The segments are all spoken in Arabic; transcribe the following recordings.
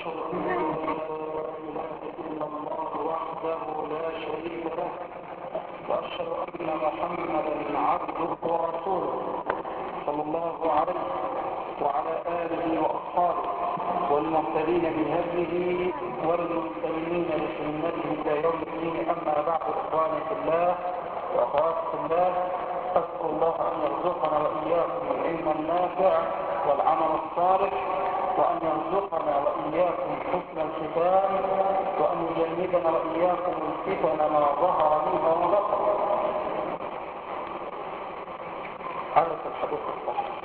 وأشهد أن لا إله إلا الله وحده لا شريك له وأشهد أن محمدا عبده ورسوله صلى الله عليه وعلى آله وأصحابه والمهتدين بهديه والمستنين بسنته إلى يوم الدين. أما بعد، إخواني في الله وأخواتي في الله، أسأل الله أن يرزقنا وإياكم العلم النافع والعمل الصالح، وأن يرزقنا وإياكم حسن الختام، وأن يجنبنا وإياكم الفتن ما ظهر منها وما بطن. هذا الحديث الصحيح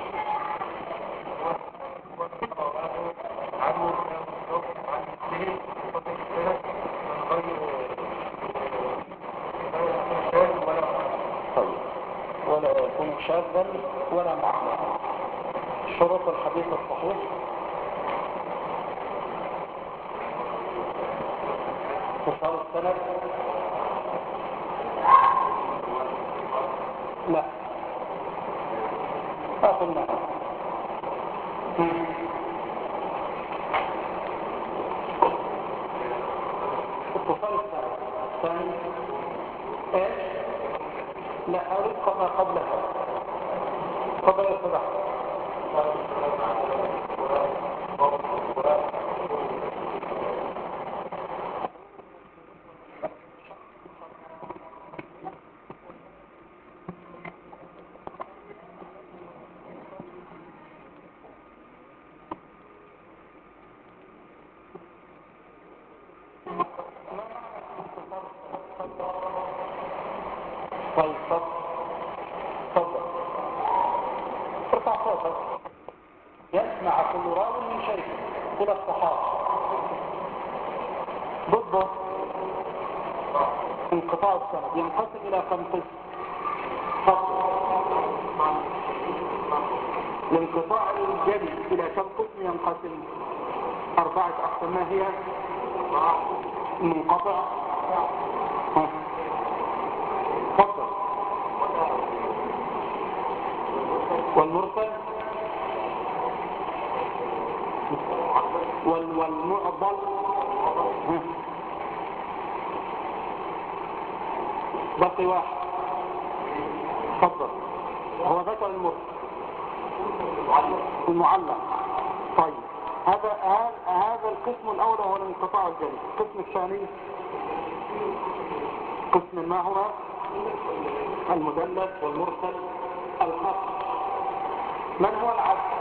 ولا يكون شاذا ولا معلما. شروط الحديث الصحيح: اتصال السند، لا قلنا اتصال السند. ثاني ايش؟ لا أريد ما قبلها. قبل الصدق طيب تفضل ارفع صوتك. يسمع كل راو من شيء إلى الصحابة. ضده انقطاع السند ينقسم إلى كم قسم؟ الانقطاع الجلي إلى كم قسم ينقسم؟ 4 أقسام. ما هي؟ منقطع، فصل، والمرسل، والمعضل، بقي واحد. تفضل. هو ذكر المرسل المعلق. طيب، هذا القسم الأول هو الانقطاع الجلي. القسم الثاني قسم ما هو؟ المدلس والمرسل، الخط. من هو العدل؟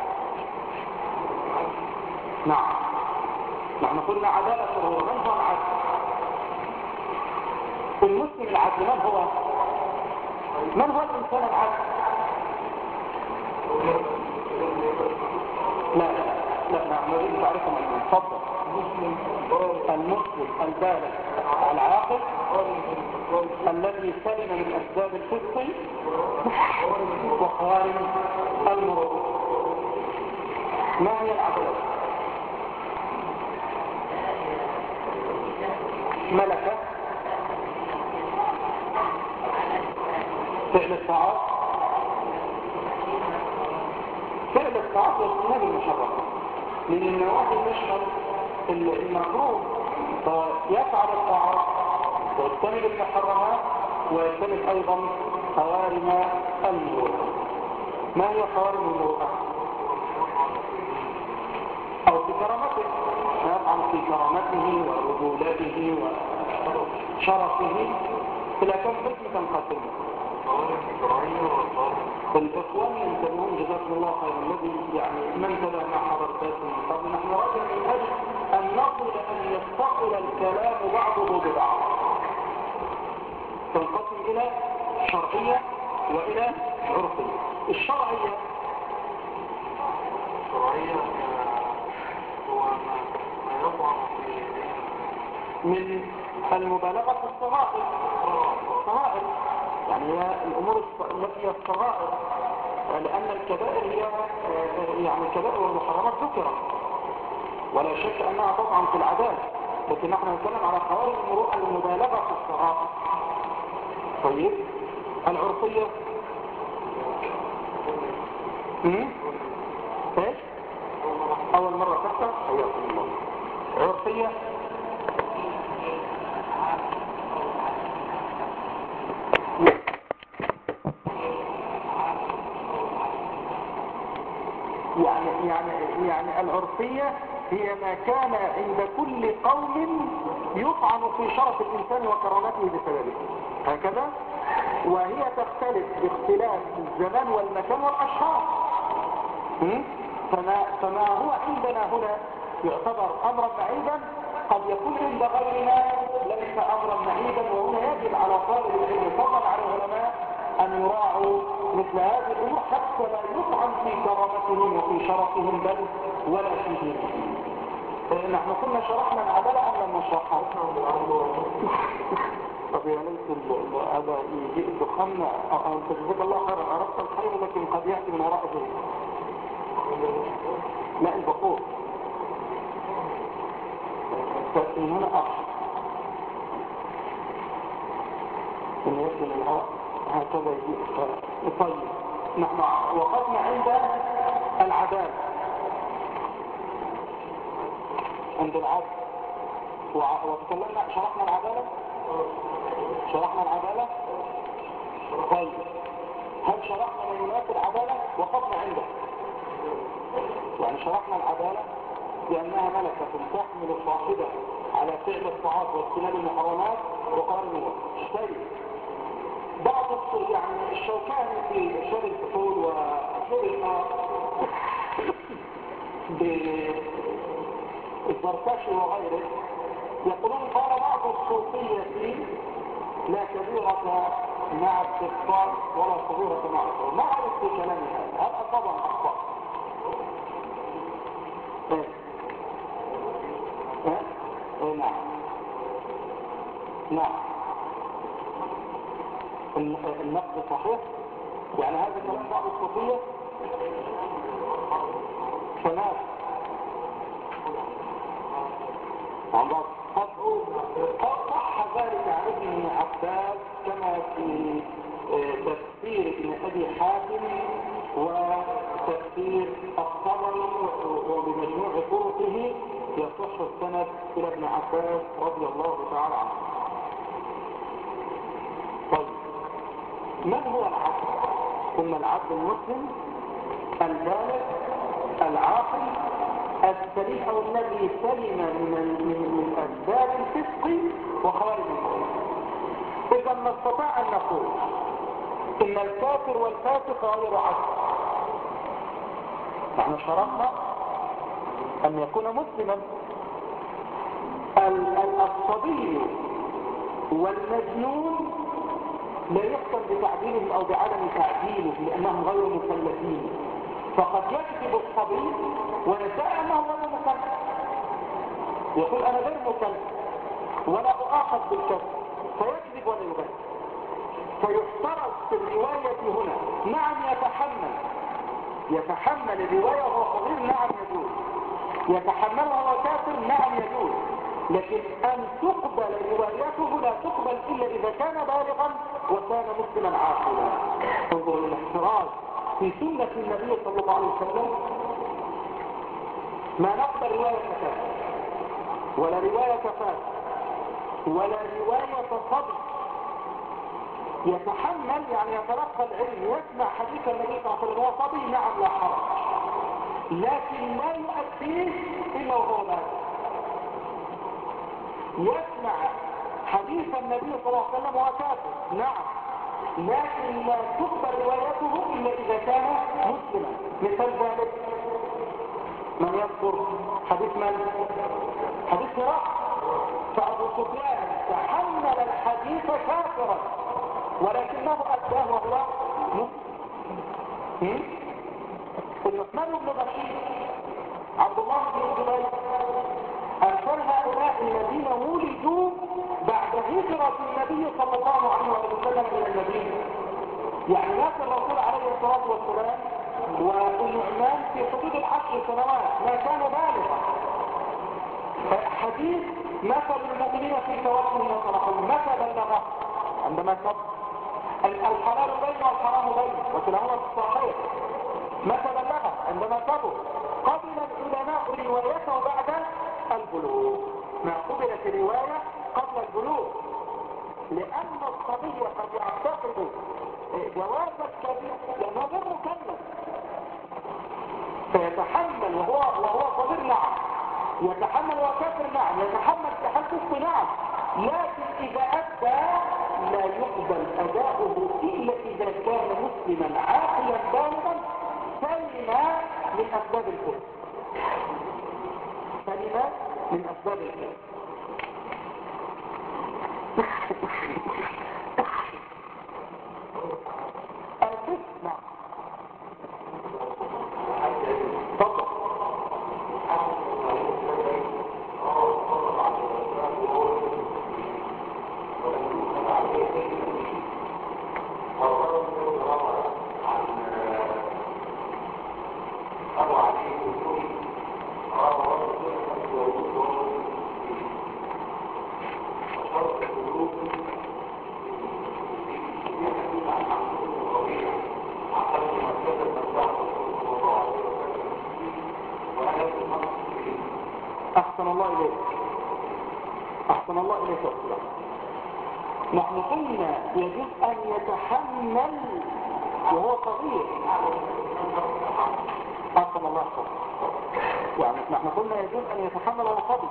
نعم، نحن قلنا عدالته. من هو العدل؟ المسلم العدل من هو؟ من هو الإنسان العدل؟ لا نريد تعرفهم عنه. تفضل. المسلم البالغ العاقل الذي سلم من أسباب الفسق وخوارم المروءة. ما هي العدالة؟ ملكة، فعل الطاعات، فعل الطاعات واجتناب المحرمات. من النواحي تشمل المكروه، فيفعل الطاعات ويجتنب المحرمات ويجتنب ايضا خوارم المروءة. ما هي خوارم المروءة؟ او في كرامته، ما يفعل في كرامته ورجولته وشرفه. الى كم قسم تنقسم؟ الإخوان ينتبهون جزاكم الله خير. الذي من انتبه مع حضرتك من قبل، نحن راجع من أجل أن نصل أن يتصل الكلام بعضه ببعض. تنقسم إلى شرعية وإلى عرفية. الشرعية هو ما يطعم من المبالغة في الصغائر. يعني هي الأمور التي هي الصغائر، لأن الكبائر هي الكبائر والمحرمات ذكرت ولا شك أنها تطعن في العدالة، لكن نحن نتكلم على خوارم المروءة المبالغة في الصغائر. طيب، العرفية ايش؟ أول مرة تفتح حياكم الله. العرفية؟ يعني العرفية هي ما كان عند كل قوم يطعن في شرف الإنسان وكرامته بسببه، هكذا. وهي تختلف باختلاف الزمان والمكان والأشخاص. فما هو عندنا هنا يعتبر أمرا معيبا قد يكون عند غيرنا ليس أمرا معيبا، وهنا يجب على طالب العلم فضلا على العلماء أن يراعوا مثل هذه الأمور حتى لا يطعن في كرامتهم وفي شرفهم بل ولا في دينهم. نحن كنا شرحنا العدالة أم لم نشرحها؟ طب يا ليت هذا يجيء الدخان. أنت جزاك الله خيرا، أردت الخير لكن قد يأتي من وراء ذلك. لا البخور من هنا أخر إن يأتي من الهواء هكذا يجيء. طيب نحن وقفنا عند العدالة، عند العدل، وتكلمنا شرحنا العدالة. طيب هل شرحنا من ينافي العدالة؟ وقفنا عنده، يعني شرحنا العدالة بأنها ملكة تحمل صاحبها على فعل الطاعات واجتناب المحرمات وقرار النور. بعض يعني الشوكاني في إرشاد الفصول وشرح بالزركشي وغيره يقولون قال بعض الصوفية لا كبيرة مع الكفار ولا صغيرة مع الكفار. ما رأيك في كلام هذا؟ هل أصاب أم أخطأ؟ نعم النقد صحيح. يعني هذا كلام بعض الصوفية فناس عن بعض. قد صح ذلك عن ابن عباس كما في تفسير ابن أبي حاتم وتفسير الطبري وبمجموع طرقه يصح السند إلى ابن عباس رضي الله تعالى عنه. طيب من هو العبد؟ ثم العبد المسلم البالغ العاقل السليم أو الذي سلم من أسباب الفسق وخوارج الأمور. إذا نستطيع أن نقول إن الكافر والفاسق غير عبد. نحن شرطنا أن يكون مسلما. الصبي والمجنون لا يحكم بتعديلهم أو بعدم تعديلهم لأنهم غير مكلفين، فقد يكذب الصبي ويدعي أنه غير مكلف، يقول أنا غير مكلف ولا أؤاخذ بالكذب فيكذب ولا يبين. فيفترض في الرواية هنا نعم يتحمل الرواية وهو صغير، نعم يجوز. يتحملها وهو كافر، نعم يجوز. لكن أن تقبل روايته لا تقبل إلا إذا كان بالغا وكان مسلما عاقلا. انظر الاحتراز في سنة النبي صلى الله عليه وسلم. ما نقبل رواية كافر ولا رواية فاسق ولا رواية صبي يتحمل، يعني يتلقى العلم يسمع حديث النبي صلى الله عليه وسلم وهو صبي، نعم لا حرج، لكن لا يؤديه إلا وهو بالغ. يسمع حديث النبي صلى الله عليه وسلم وهو كافر، نعم، لكن لا تقبل روايته إلا إذا كان مسلما. مثال ذلك من يذكر حديث من؟ حديث هرقل. فأبو سفيان تحمل الحديث كافرا ولكنه أداه وهو مسلم. النعمان بن بشير، عبد الله بن الزبير، أمثال هؤلاء الذين ولدوا بعد هجرة النبي صلى الله عليه وسلم إلى المدينة. يعني مات الرسول عليه الصلاة والسلام والنعمان في حدود 10 سنوات، ما كان بالغا. حديث مثل المؤمنين في توكل وترحم متى بلغه؟ عندما كبر. الحلال بين والحرام بين وكلاهما في الصحيح. متى بلغه؟ عندما كبر. قبل العلماء روايته بعد البلوغ، ما قبلت الرواية قبل البلوغ، لأن الصبي قد يعتقد جواز الكبير لأنه غير مكلف، فيتحمل وهو صغير نعم، يتحمل وكافر نعم، يتحمل في حال كفر نعم، لكن إذا أدى لا يقبل أداؤه إلا إذا كان مسلما عاقلا بالغا سلم من أسباب الكفر، سلم من أسباب الكفر. الفتنة تفضل. أحسن الله إليك، أحسن الله إليك أخوة. نحن قلنا يجب أن يتحمل وهو صغير. أحسن الله إليك. يعني نحن قلنا يجب أن يتحمل وهو صغير،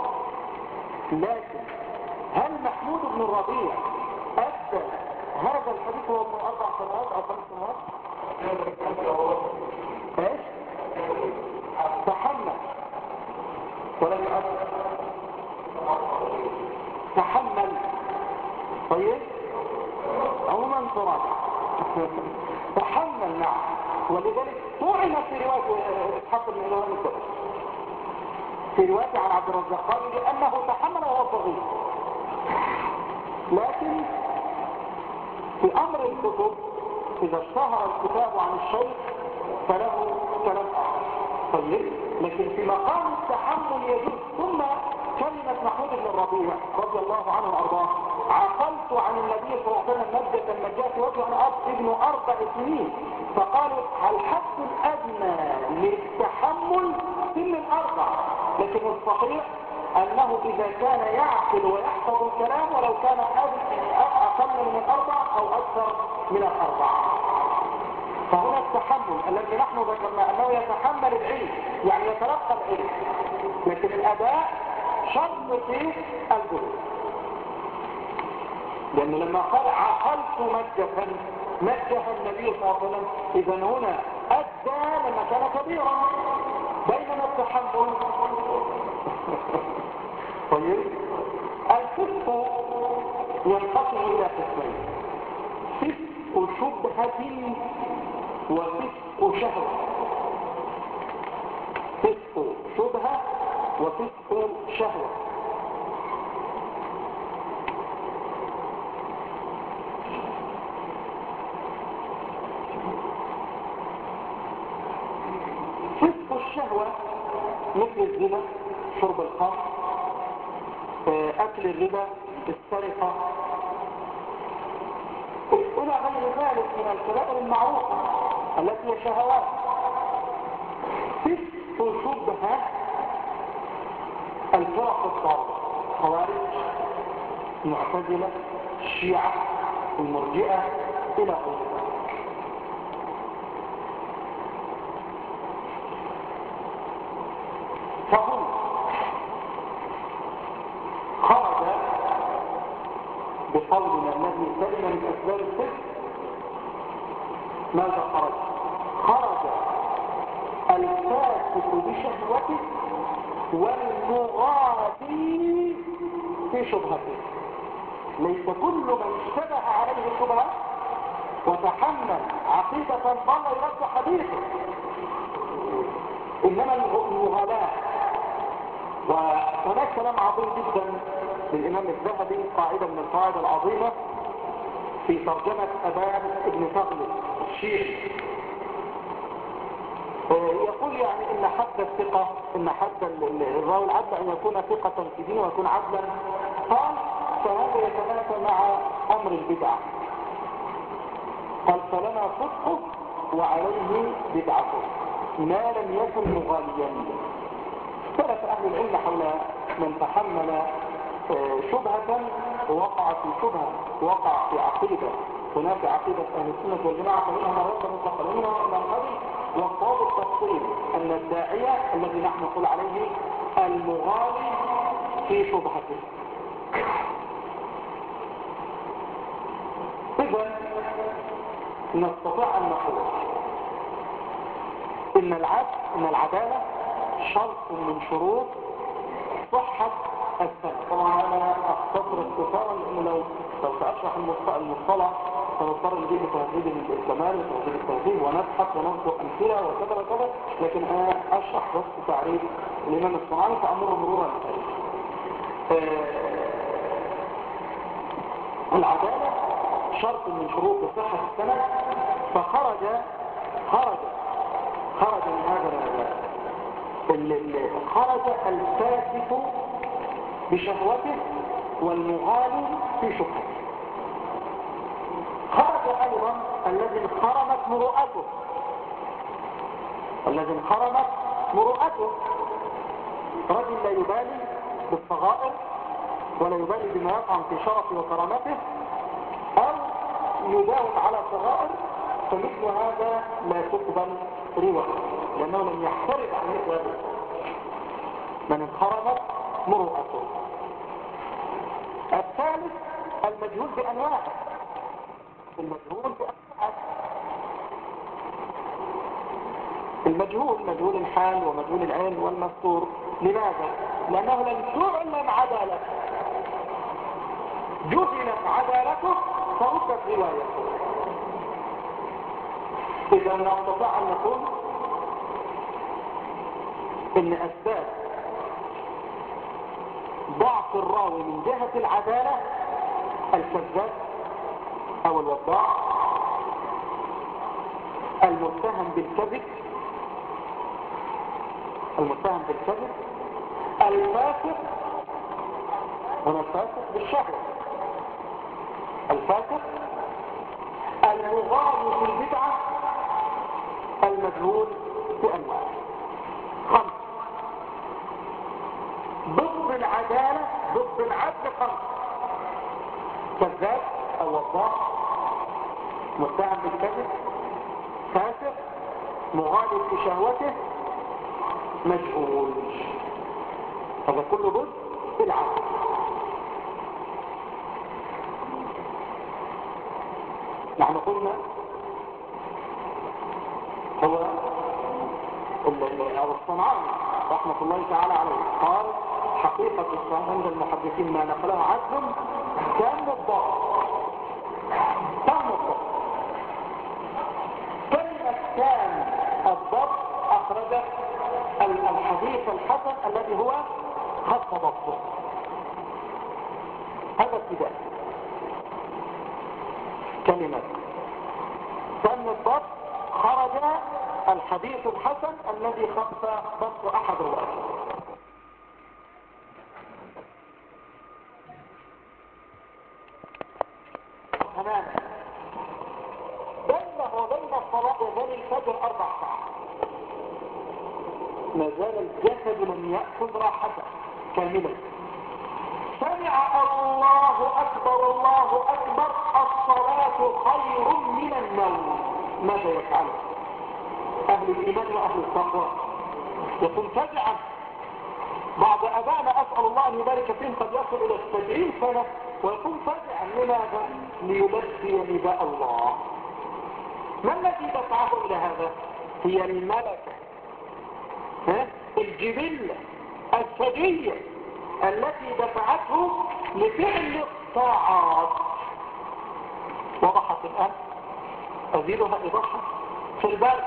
لكن هل محمود بن الربيع أدى هذا الحديث وهو ابن 4 سنوات أو 5 سنوات؟ إيش؟ تحمل ولم يؤدى، تحمل. طيب عموما تراجع تحمل نعم، ولذلك طعن في رواية إسحاق بن إبراهيم الدبي في رواية عن عبد الرزاق قال لأنه تحمل وهو صغير. لكن في أمر الكتب إذا اشتهر الكتاب عن الشيء فله كلام آخر. طيب لكن في مقام التحمل يجوز. ثم كلمة محمود بن الربيع رضي الله عنه وأرضاه عقلت عن النبي صلى الله عليه وسلم مجة في وجه أن ابن 4 سنين، فقالوا الحد الأدنى للتحمل سن 4، لكن الصحيح أنه إذا كان يعقل ويحفظ الكلام ولو كان أقل من 4 أو أكثر من 4. فهنا التحمل الذي نحن ذكرنا أنه يتحمل العلم يعني يتلقى العلم، لكن الأداء شرط في البلوغ، لأنه لما قال عقلت مجه النبي صلى الله عليه وسلم، إذا هنا أدى لما كان كبيرا، بينما التحمل طيب. الفسق ينقسم إلى قسمين: فسق شبهة وفسق شهوة. فسق شبهة وفسق شهوة. فسق الشهوة مثل الزنا، شرب الخمر، أكل الربا، السرقة، إلى غير ذلك من الكبائر المعروفة التي هي شهوات. فسق شبهة الفرق الضالة، خوارج، المعتزلة، الشيعة، المرجئة، إلى غير ذلك. فهم خرج بقولنا الذي سلم من أسباب الفسق. ماذا خرج؟ خرج الفاسق بشهوته والمغادي في شبهته. ليس كل من اشتبه عليه الشبهة وتحمل عقيدة ضل يرد حديثه، إنما المغالاة. وهناك كلام عظيم جدا للإمام الذهبي، قاعدة من القواعد العظيمة في ترجمة أبان ابن تغلب الشيخ، يقول يعني إن حد الثقة، إن حد الراوي العدل أن يكون ثقة في دينه ويكون عدلا، قال فهذا يتنافى مع أمر البدع. قال فلنا صدقه وعليه بدعته ما لم يكن مغاليا. اختلف أهل العلم حول من تحمل شبهة ووقع في شبهة، وقع في عقيدة هناك عقيدة أهل السنة والجماعة فإنها مرات مطلقة لأنه مرحبي والصواب التفصيل أن الداعية الذي نحن نقول عليه المغالي في شبهته. إذن نستطيع أن نقول إن العدالة شرط من شروط صحة السنة. طبعا أنا أختصر اختصارا لأنه لو سأشرح المصطلح سنضطر نجيب تهذيب الكمال وتهذيب التهذيب ونبحث ونذكر أمثلة وكذا وكذا، لكن أنا أشرح بس تعريف الإمام الصنعاني فأمر مرورا التاريخ. العدالة شرط من شروط صحة السنة، فخرج من هذا خرج الفاسق بشهوته والمغالي في شبهته. خرج أيضا الذي انخرمت مروءته، رجل لا يبالي بالصغائر ولا يبالي بما يقع في شرفه وكرامته أو يداوم على صغائر، فمثل هذا لا تقبل رواية لأنه لم يحترز عن مثل هذا من انخرمت مروءته. الثالث المجهول بأنواعه، مجهول الحال ومجهول العين والمستور. لماذا؟ لأنه لم تعلم عدالته، جهلت عدالته فردت روايته. إذا نستطيع أن نقول إن أسباب ضعف الراوي من جهة العدالة الكذاب أو الوضاع، المتهم بالكذب، الفاسق، هنا الفاسق بالشهوة، الفاسق، المغالي في البدعة، المجهول بأنواعه. 5 ضد العدالة، ضد العدل 5: كذاب أو وضاع، متهم بالكذب، فاسق، مغالي في شهوته، مجهول. هذا كله ضد العدل. نحن قلنا هو الصنعاني رحمة الله تعالى عليه قال: حقيقة الصحيح عند المحدثين ما نقله عدل كان الضبط. كلمة كان الضبط أخرجت الحديث الحسن الذي هو خف ضبطه. هذا ابتداء. كلمة كان الضبط خرج الحديث الحسن الذي خف ضبط أحد رواته. بينه وبين الصلاة وبين الفجر 4 ساعات، ما زال الجسد لم يأخذ راحته كاملة. سمع الله أكبر الله أكبر، الصلاة خير من النوم. ماذا يفعل أهل الإيمان وأهل التقوى؟ يكون فزعا. بعض أبائنا أسأل الله أن يبارك فيهم قد يصل إلى 70 سنة ويكون فزعا. لماذا؟ ليلبي نداء الله. ما الذي دفعه إلى هذا؟ هي الملكة، الجبلة الثدية التي دفعته لفعل الطاعات. وضحت الآن؟ أزيدها إضافة. في البرد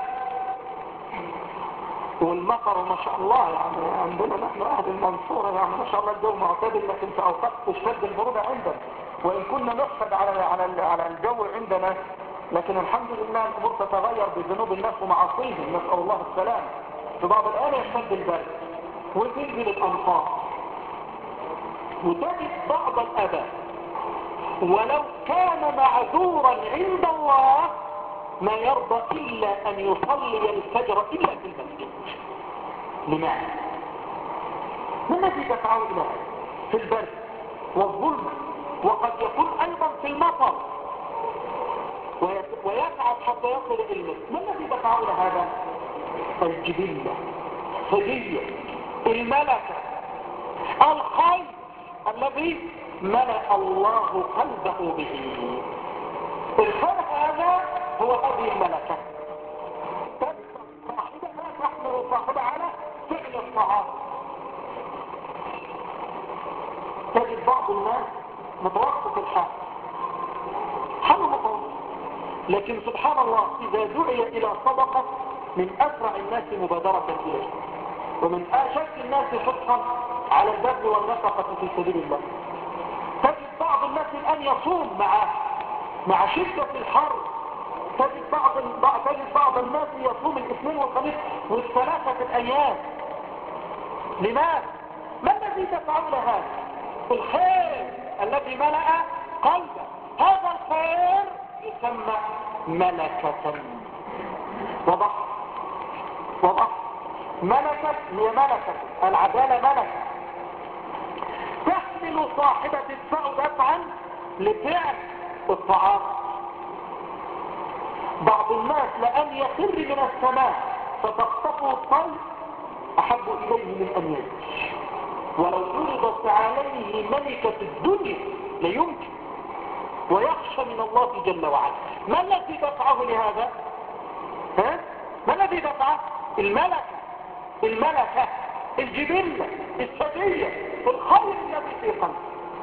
والمطر ما شاء الله، يعني عندنا نحن أهل المنصورة يعني ما شاء الله الجو معتدل، لكن في أوقات تشتد البرودة عندنا، وإن كنا نحسد على الجو عندنا، لكن الحمد لله الأمور تتغير بذنوب الناس ومعاصيهم، نسأل الله السلام. في بعض الآن يشتد البرد وتنزل الأمطار، وتجد بعض الآباء ولو كان معذورا عند الله ما يرضى إلا أن يصلي الفجر إلا في المسجد. لماذا؟ ما الذي دفعه إلى هذا؟ في البرد والظلم، وقد يكون أيضا في المطر، ويتعب حتى يصل إلى المسجد. ما الذي دفعه إلى هذا؟ الجبلة، هدية، الملكة، الخير الذي ملأ الله قلبه به. الخير هذا هو هذه الملكة، صاحبها تحمل صاحبها على فعل الطاعات. تجد بعض الناس متوسط الحال، حاله متوسط، لكن سبحان الله إذا دعي إلى صدقة من أسرع الناس مبادرة إليه، ومن أشد الناس حرصا على البذل والنفقة في سبيل الله. تجد بعض الناس الآن يصوم مع شدة الحر، تجد بعض الناس يصوم الاثنين والخميس والثلاثة الأيام. لماذا؟ ما الذي دفعه إلى هذا؟ الخير الذي ملأ قلبه. هذا الخير يسمى ملكة. وضح ملكة هي ملكة العدالة، ملكة تحمل صاحبة الدفع دفعا لفعل الطاعات. بعض الناس لأن يخر من السماء فتخطفه الطير أحب إليه من أن يعيش، ولو فرضت عليه ملكة الدنيا ليمكن، ويخشى من الله جل وعلا. ما الذي دفعه لهذا؟ ما الذي دفعه؟ الملكة، الجبلة، السجية، الخير الذي في قلبه.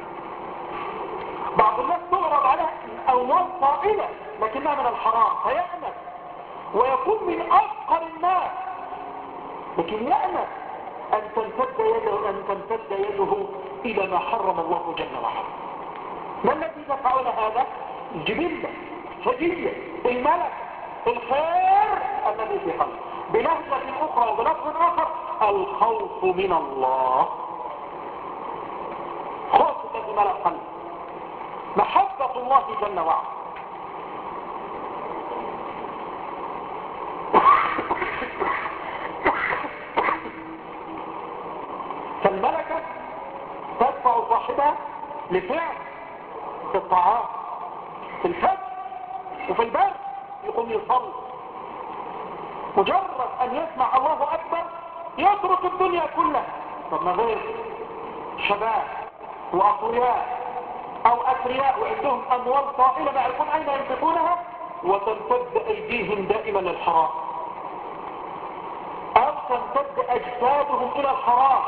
بعض الناس تعرض عليه أموال طائلة لكنها من الحرام فيأنف، ويكون من أفقر الناس لكن يأنف أن تمتد يده إلى ما حرم الله جل وعلا. ما الذي دفعه لهذا؟ الجبلة، السجية، الملكة، الخير الذي في قلبه. بلهجة أخرى وبلفظ آخر، الخوف من الله، خوف الذي ملأ قلبه، محبة الله جل وعلا. فالملكة تدفع صاحبها لفعل الطاعات في الفجر وفي البرد. يقوم يصلي، مجرد أن يسمع الله أكبر يترك الدنيا كلها. طب ما غير شباب وأقوياء أو أثرياء وعندهم أموال طائلة ما يعرفون أين ينفقونها، وتمتد أيديهم دائما للحرام، أو تمتد أجسادهم إلى الحرام.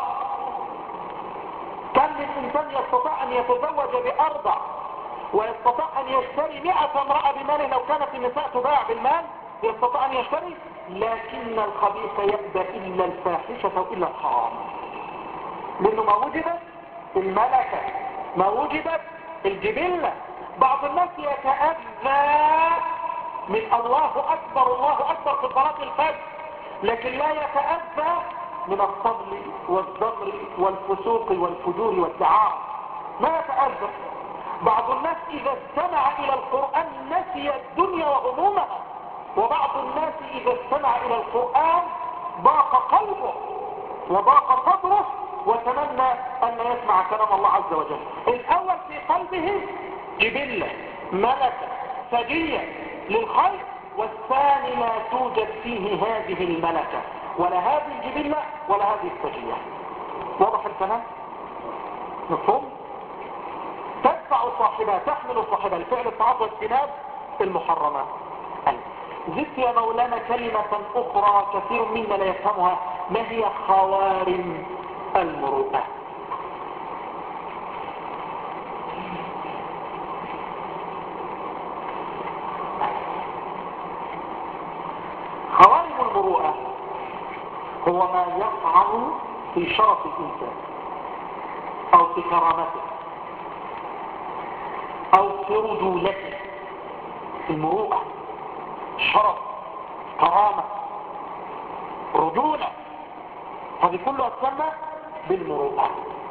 كم من إنسان يستطيع أن يتزوج ب4 ويستطيع أن يشتري 100 امرأة بماله، لو كانت النساء تباع بالمال يستطيع أن يشتري، لكن الخبيث يأبى إلا الفاحشة وإلا الحرام، لأنه ما وجدت الملكة، ما وجدت الجبلة. بعض الناس يتأذى من الله أكبر في صلاة الفجر، لكن لا يتأذى من الطبل والزمر والفسوق والفجور والدعارة، ما يتأذى. بعض الناس إذا استمع إلى القرآن نسي الدنيا وهمومها، وبعض الناس إذا استمع إلى القرآن ضاق قلبه وضاق صدره وتمنى أن يسمع كلام الله عز وجل. الأول في قلبه جبلة، ملكة، سجية للخير، والثاني لا توجد فيه هذه الملكة ولا هذه الجبلة ولا هذه السجية. واضح الكلام؟ مفهوم؟ تدفع صاحبها، تحمل صاحبها لفعل الطاعات واجتناب المحرمات. زدت يا مولانا كلمة أخرى كثير منا لا يفهمها، ما هي خوارم المروءة؟ خوارم المروءة هو ما يطعن في شرف الإنسان أو في كرامته أو في رجولته. المروءة شرف، كرامة، رجولة، هذه كلها تسمى بالمروءة.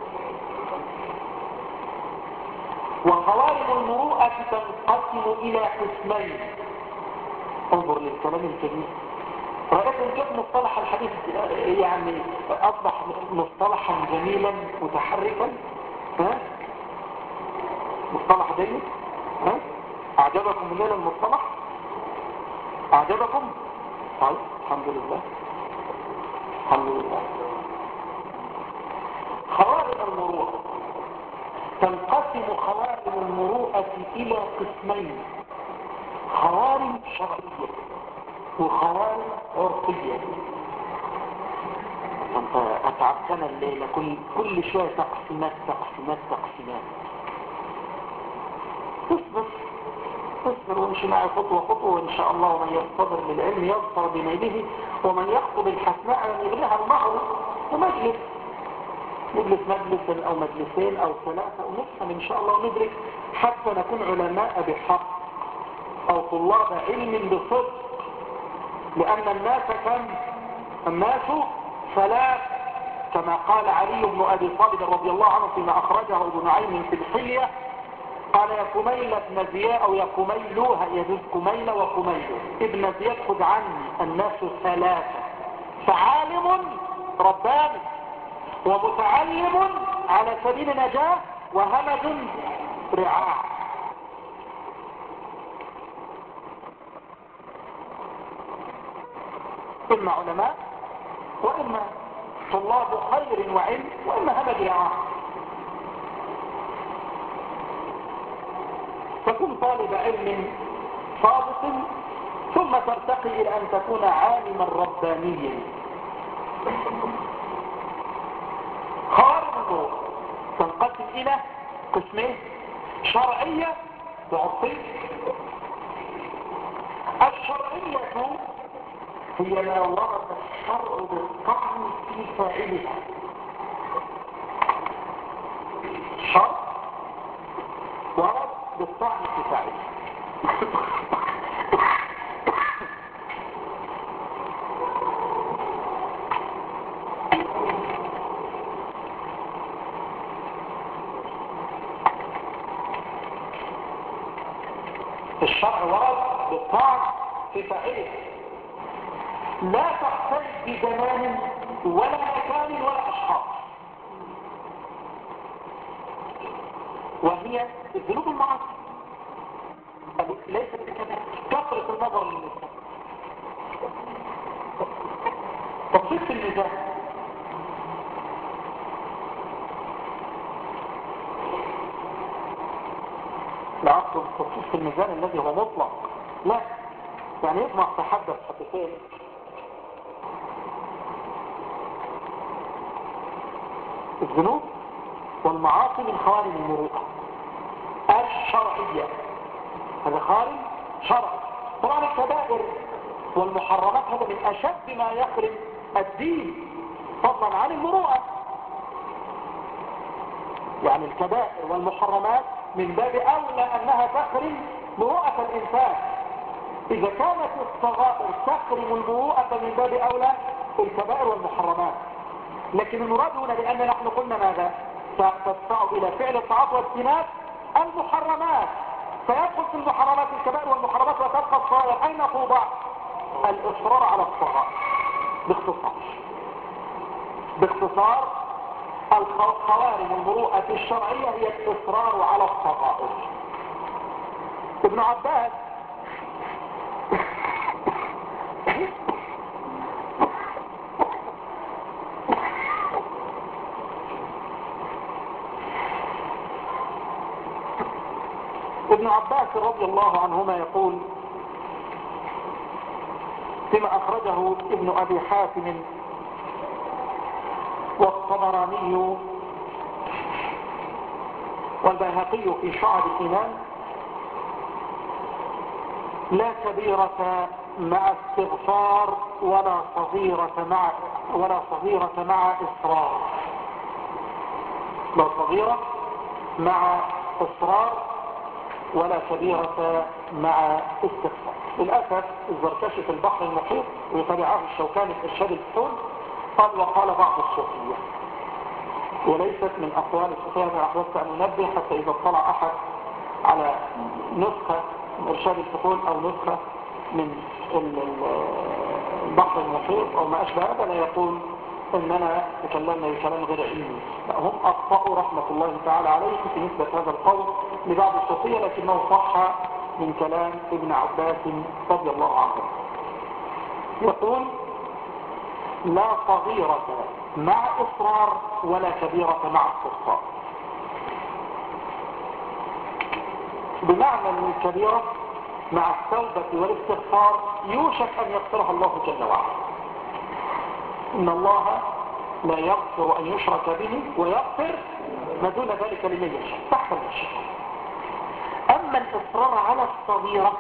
وخوارم المروءة تنقسم إلى قسمين. انظر للكلام الكبير، رأيتم كيف مصطلح الحديث يعني أصبح مصطلحا جميلا متحركا؟ ها؟ مصطلح جيد؟ ها؟ أعجبكم الليلة المصطلح؟ أعجبكم؟ طيب الحمد لله، الحمد لله. خوارم المروءة، تنقسم خوارم المروءة إلى قسمين: خوارم شرعية وخوارم عرفية. انت اتعبتنا الليلة كل شوية تقسيمات تقسيمات تقسيمات. اصبر وامشي معي خطوة خطوة وان شاء الله. ومن يصطبر للعلم يظفر بنيله، ومن يخطب الحسناء يغليها النهر. ومجلس نجلس مجلسا او مجلسين او ثلاثة ونفهم ان شاء الله وندرك حتى نكون علماء بحق او طلاب علم بصدق. لان الناس كم؟ الناس ثلاث، كما قال علي بن ابي طالب رضي الله عنه فيما اخرجه ابن نعيم في الحلية، قال: يا كميل ابن زياد، او يا كميل، يجوز كميل وكميل ابن زياد، خذ عني الناس ثلاثة: فعالم رباني، ومتعلم على سبيل نجاة، وهمج رعاع. إما علماء، وإما طلاب خير وعلم، وإما همج رعاع. تكون طالب علم صادق، ثم ترتقي إلى أن تكون عالما ربانيا. خوارم المروءة تنقسم إلى قسمين: شرعية وعرفية. الشرعية هي ما ورد الشرع بالطعن في فاعلها. الشرع ورد بالطعن في فاعلها. الشرع ورد بالطعن في فاعلها، لا تختلف بزمان ولا مكان ولا أشخاص، وهي الذنوب المعاصي. ليست كثرة النظر للنساء، تطبيق الميزان. لا أقصد تطبيق الميزان الذي هو مطلق، لا، يعني يطمع تحدث حدثين. الذنوب والمعاصي من خوارم المروءة الشرعية، هذا خارم شرعي. طبعا الكبائر والمحرمات هذا من أشد ما يخرم الدين فضلا عن المروءة. يعني الكبائر والمحرمات من باب أولى أنها تخرم مروءة الإنسان. إذا كانت الصغائر تخرم المروءة من باب أولى الكبائر والمحرمات. لكن المراد هنا لأن نحن قلنا ماذا؟ تدفع إلى فعل الطاعات واجتناب المحرمات، فيدخل في المحرمات الكبائر والمحرمات وتبقى الصغائر. أين توضع؟ الإصرار على الصغائر. باختصار خوارم المروءة الشرعية هي الإصرار على الصغائر. ابن عباس رضي الله عنهما يقول فيما أخرجه ابن أبي حاتم والطبراني والبيهقي في شعب الإيمان: لا كبيرة مع استغفار ولا صغيرة مع إصرار. لا صغيرة مع إصرار ولا كبيرة مع استغفار. للأسف الزركشي في البحر المحيط ويتبعه الشوكاني في إرشاد الفحول قال: وقال بعض الصوفية، وليست من أقوال الصوفية. أنا أحببت أن ننبه حتى إذا اطلع أحد على نسخة من إرشاد الفحول أو نسخة من البحر المحيط أو ما أشبه هذا لا يقول إننا تكلمنا بكلام غير علمي. هم أخطأوا رحمة الله تعالى عليهم في نسبة هذا القول لبعض الصوفية، لكنه صح من كلام ابن عباس رضي الله عنه. يقول لا صغيرة مع إصرار ولا كبيرة مع استغفار، بمعنى أن الكبيرة مع التوبة والاستغفار يوشك أن يغفرها الله جل وعلا. إن الله لا يغفر أن يشرك به ويغفر ما دون ذلك لمن يشاء تحت المشيئة. أما الإصرار على الصغيرة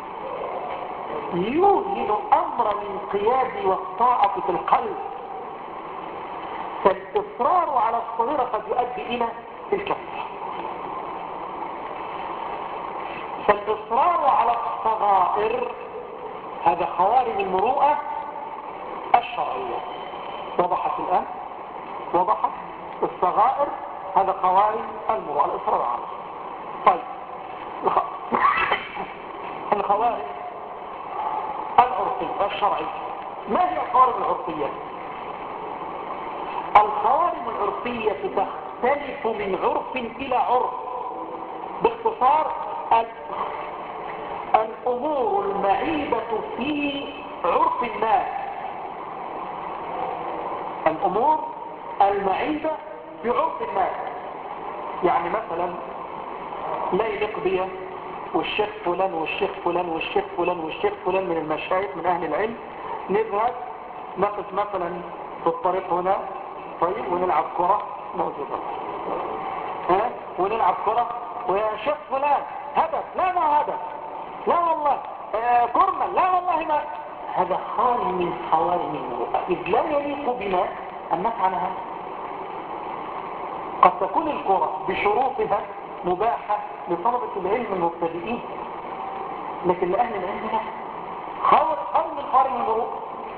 يوهن أمر الانقياد والطاعة في القلب، فالإصرار على الصغيرة قد يؤدي إلى الكفر. فالإصرار على الصغائر هذا خوارم المروءة الشرعية. وضحت الآن؟ وضحت الصغائر هذا خوارم المروءة الإصرار عليه. طيب الخوارم العرفية الشرعية، ما هي الخوارم العرفية؟ الخوارم العرفية تختلف من عرف إلى عرف. باختصار الأمور المعيبة في عرف الناس، الأمور المعيبة في عرف الناس. يعني مثلا لا يليق بي والشيخ فلان والشيخ فلان والشيخ فلان والشيخ فلان من المشايخ من أهل العلم نذهب نقف مثلا في الطريق هنا، طيب، ونلعب كرة موجودة، ونلعب كرة ويا شيخ فلان هدف، لا ما هدف، لا والله كرما، لا والله ما. هذا خال من خوارم المروءة، إذ لا يليق بنا أن نفعل هذا. قد تكون الكرة بشروطها مباحة لطلبة العلم المبتدئين، لكن لأهل العلم لا. خال من خوارم المروءة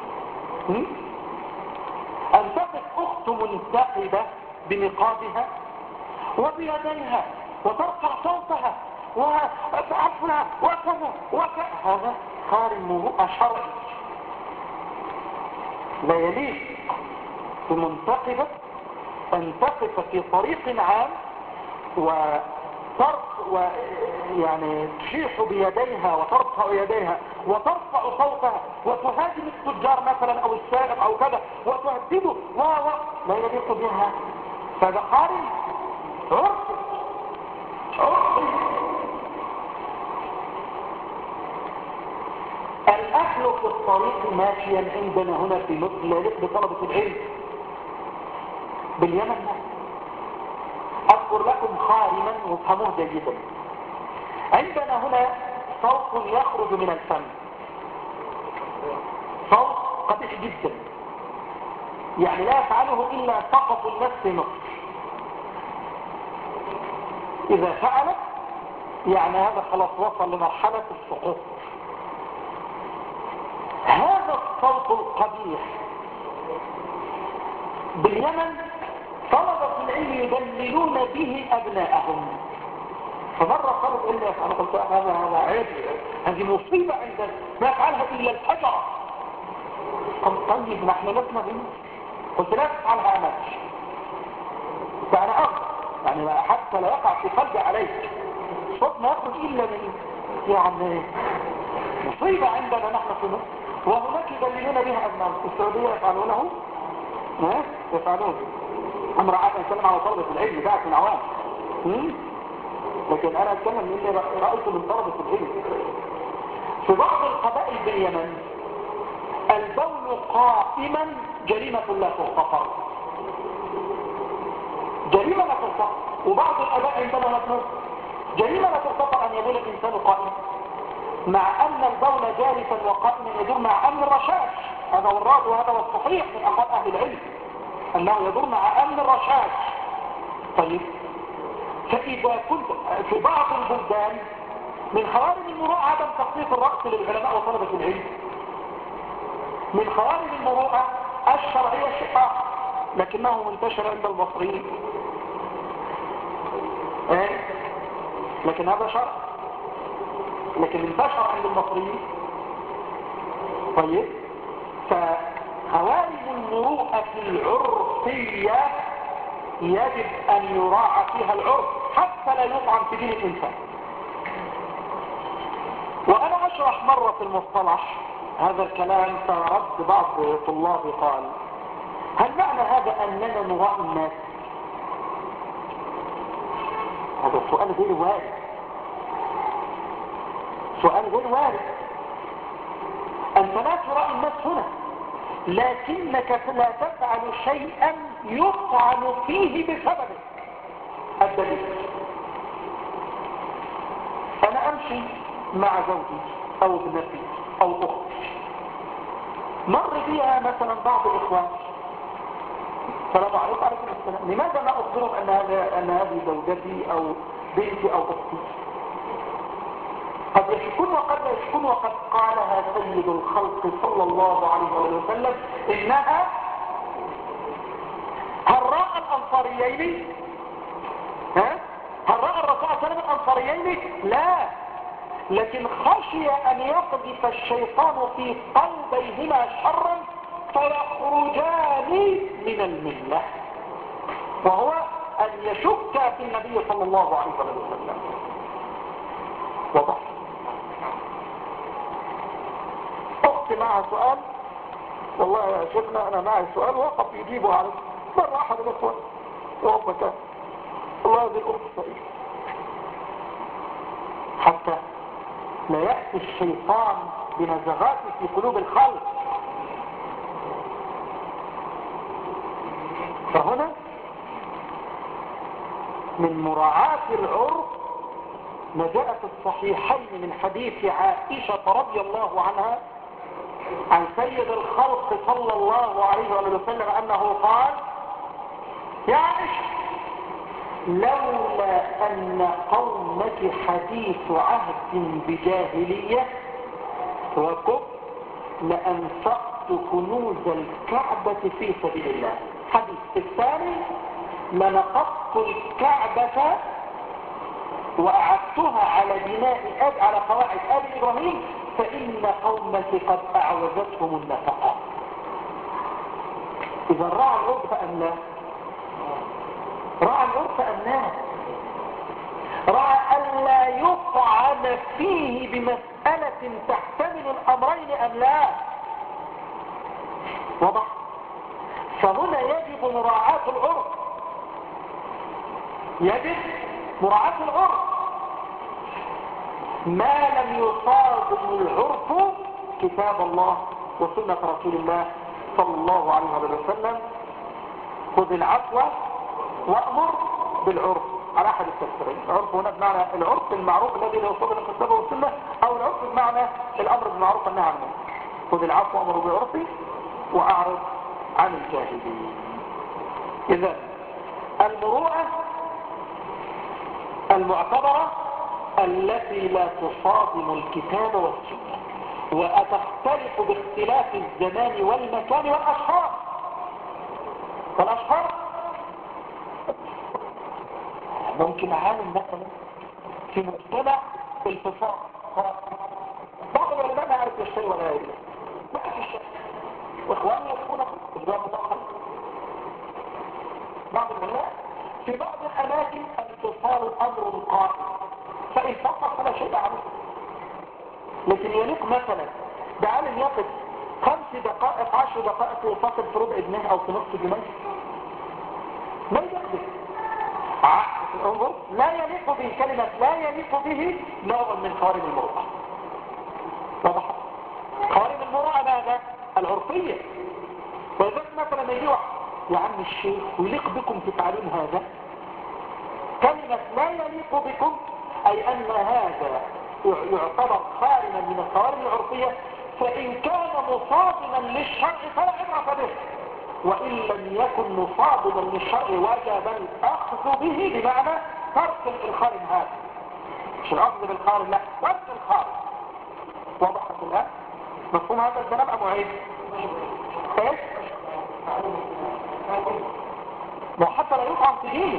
أن تقف أخت منتقبة بنقابها وبيديها وترفع صوتها وتعفنا وكذا هذا خوارم مروءة شرعي. لا يليق بمنتقبة أن تقف في طريق عام يعني تشيح بيديها وترفع يديها وترفع صوتها وتهاجم التجار مثلا أو السائق أو كذا وتهدده لا يليق بها. فهذا خارج عرفي. الأكل في الطريق ماشيا عندنا هنا في مصر لا يليق بطلبة العلم. باليمن أذكر لكم خارما وافهموه جيدا. عندنا هنا صوت يخرج من الفم، صوت قبيح جدا، يعني لا يفعله إلا سقط الناس في مصر. إذا فعلت يعني هذا خلاص وصل لمرحلة السقوط. هذا الصوت القبيح باليمن طلبة العلم يدللون به أبناءهم. فمرة طلب علم يفعل، قلت هذا عيب، هذه مصيبة عندنا ما يفعلها إلا الفجر. قلت طيب نحن لسنا به، قلت لا تفعلها أمامك، فأنا أغضب يعني حتى لا يقع في قلبي عليك. صوت ما يخرج إلا من يعني مصيبة عندنا نحن في مصر، وهناك يدللون بها أبناءهم. في السعودية يفعلونه، يفعلون أمر عادة. نتكلم على طلبة العلم دعك من عوام، لكن أنا أتكلم من اللي رأيته من طلبة العلم. في بعض القبائل باليمن البول قائما جريمة لا تغتفر، جريمة لا تغتفر. وبعض الآباء عندنا نقول جريمة لا تغتفر أن يبول الإنسان قائما، مع أن البول جالسا وقائما يدور مع أمن الرشاش. هذا هو الراجح وهذا هو الصحيح من أقوال أهل العلم أنه يدور مع أمن الرشاش. طيب فإذا كنت في بعض البلدان من خوارم المروءة عدم تخصيص الرأس للعلماء وطلبة العلم، من خوارم المروءة الشرعية شيء آخر لكنه منتشر عند المصريين، لكن هذا شرع، لكن انتشر عند المصريين. طيب، فخوارم المروءة العرفية يجب أن يراعى فيها العرف حتى لا يطعن في دين الإنسان. وأنا أشرح مرة في المصطلح هذا الكلام، فرد بعض طلابي قال: هل معنى هذا أننا نراعي الناس؟ هذا السؤال غير وارد، سؤال غير وارد. أنت لا تراعي الناس هنا، لكنك لا تفعل شيئا يطعن فيه بسببه. الدليل: أنا أمشي مع زوجي أو ابنتي أو أختي، مر بها مثلا بعض الإخوان، السلام عليكم. عليكم السلام. لماذا ما أخبرهم أن هذه زوجتي أو بنتي أو أختي؟ قد يشكون وقد لا يشكون، وقد قالها سيد الخلق صلى الله عليه وسلم: إنها هل رأى الأنصاريين؟ هل رأى الرسول صلى الله عليه وسلم الأنصاريين؟ لا، لكن خشي أن يقذف الشيطان في قلبيهما شرا فيخرجان من الملة، وهو أن يشك في النبي صلى الله عليه وسلم. وضح. أختي معها سؤال: والله يا شيخنا أنا معي سؤال، وقف يجيبه على مرة أحد الأخوة وهم كان الله هذه الأخت سعيد، حتى لا يأتي الشيطان بنزغاته في قلوب الخلق. فهنا من مراعاة العرف ما جاء في الصحيحين من حديث عائشة رضي الله عنها عن سيد الخلق صلى الله عليه وسلم أنه قال: يا عائشة، لولا أن قومك حديث عهد بجاهلية وكفر لأنفقت كنوز الكعبة في سبيل الله. حديث الثاني: لنقضت الكعبة وأعدتها على بناء على قواعد آل إبراهيم فإن قومك قد أعوزتهم النفقات. إذا راعى العرف أم لا؟ راعى العرف أم لا؟ راعى ألا يطعن فيه بمسألة تحتمل الأمرين أم لا؟ واضح؟ فهنا يجب مراعاة العرف، يجب مراعاة العرف. ما لم يصادم العرف كتاب الله وسنة رسول الله صلى الله عليه وسلم: خذ العفو وأمر بالعرف، على أحد التفسيرين. العرف هنا بمعنى العرف المعروف الذي لا يصادم الكتاب والسنة، أو العرف بمعنى الأمر بالمعروف والنهي عن المنكر. خذ العفو وأمر بالعرف وأعرض عن الجاهلين. إذا المروءة المعتبرة التي لا تصادم الكتاب والسنة وأتختلف باختلاف الزمان والمكان والأشخاص. ممكن عالم مثلا في مجتمع الفصاح بعض العلماء ما يعرف الشيء ولا يعرف، ما يعرف الشيء، واخواني يكون إجابة الله. بعض العلماء في بعض الأماكن الفصال أمر قائم، فإن فقط فلا شيء عليه. لكن يليق مثلا بعالم يقف 5 دقائق 10 دقائق ويفصل في ربع جنيه أو في نصف جنيه، ما يقدر. انظر، لا يليق به كلمة لا يليق به نوع من خوارم المروءة. واضح؟ خوارم المروءة ماذا؟ العرفية. وإذا مثلا ما يجي واحد: يا عم الشيخ ويليق بكم تفعلون هذا؟ كلمة لا يليق بكم أي أن هذا يعتبر خارما من الخوارم العرفية، فإن كان مصادما للشرع فلا عبرة به، وإن لم يكن مصادما للشرع وجب الأخذ به، بمعنى ترك الخارم هذا، مش الأخذ بالخارم، لا، ترك الخارم. واضح الآن؟ مفهوم هذا الكلام أم أعيد؟ ايش؟ وحتى لا يقع في دينه.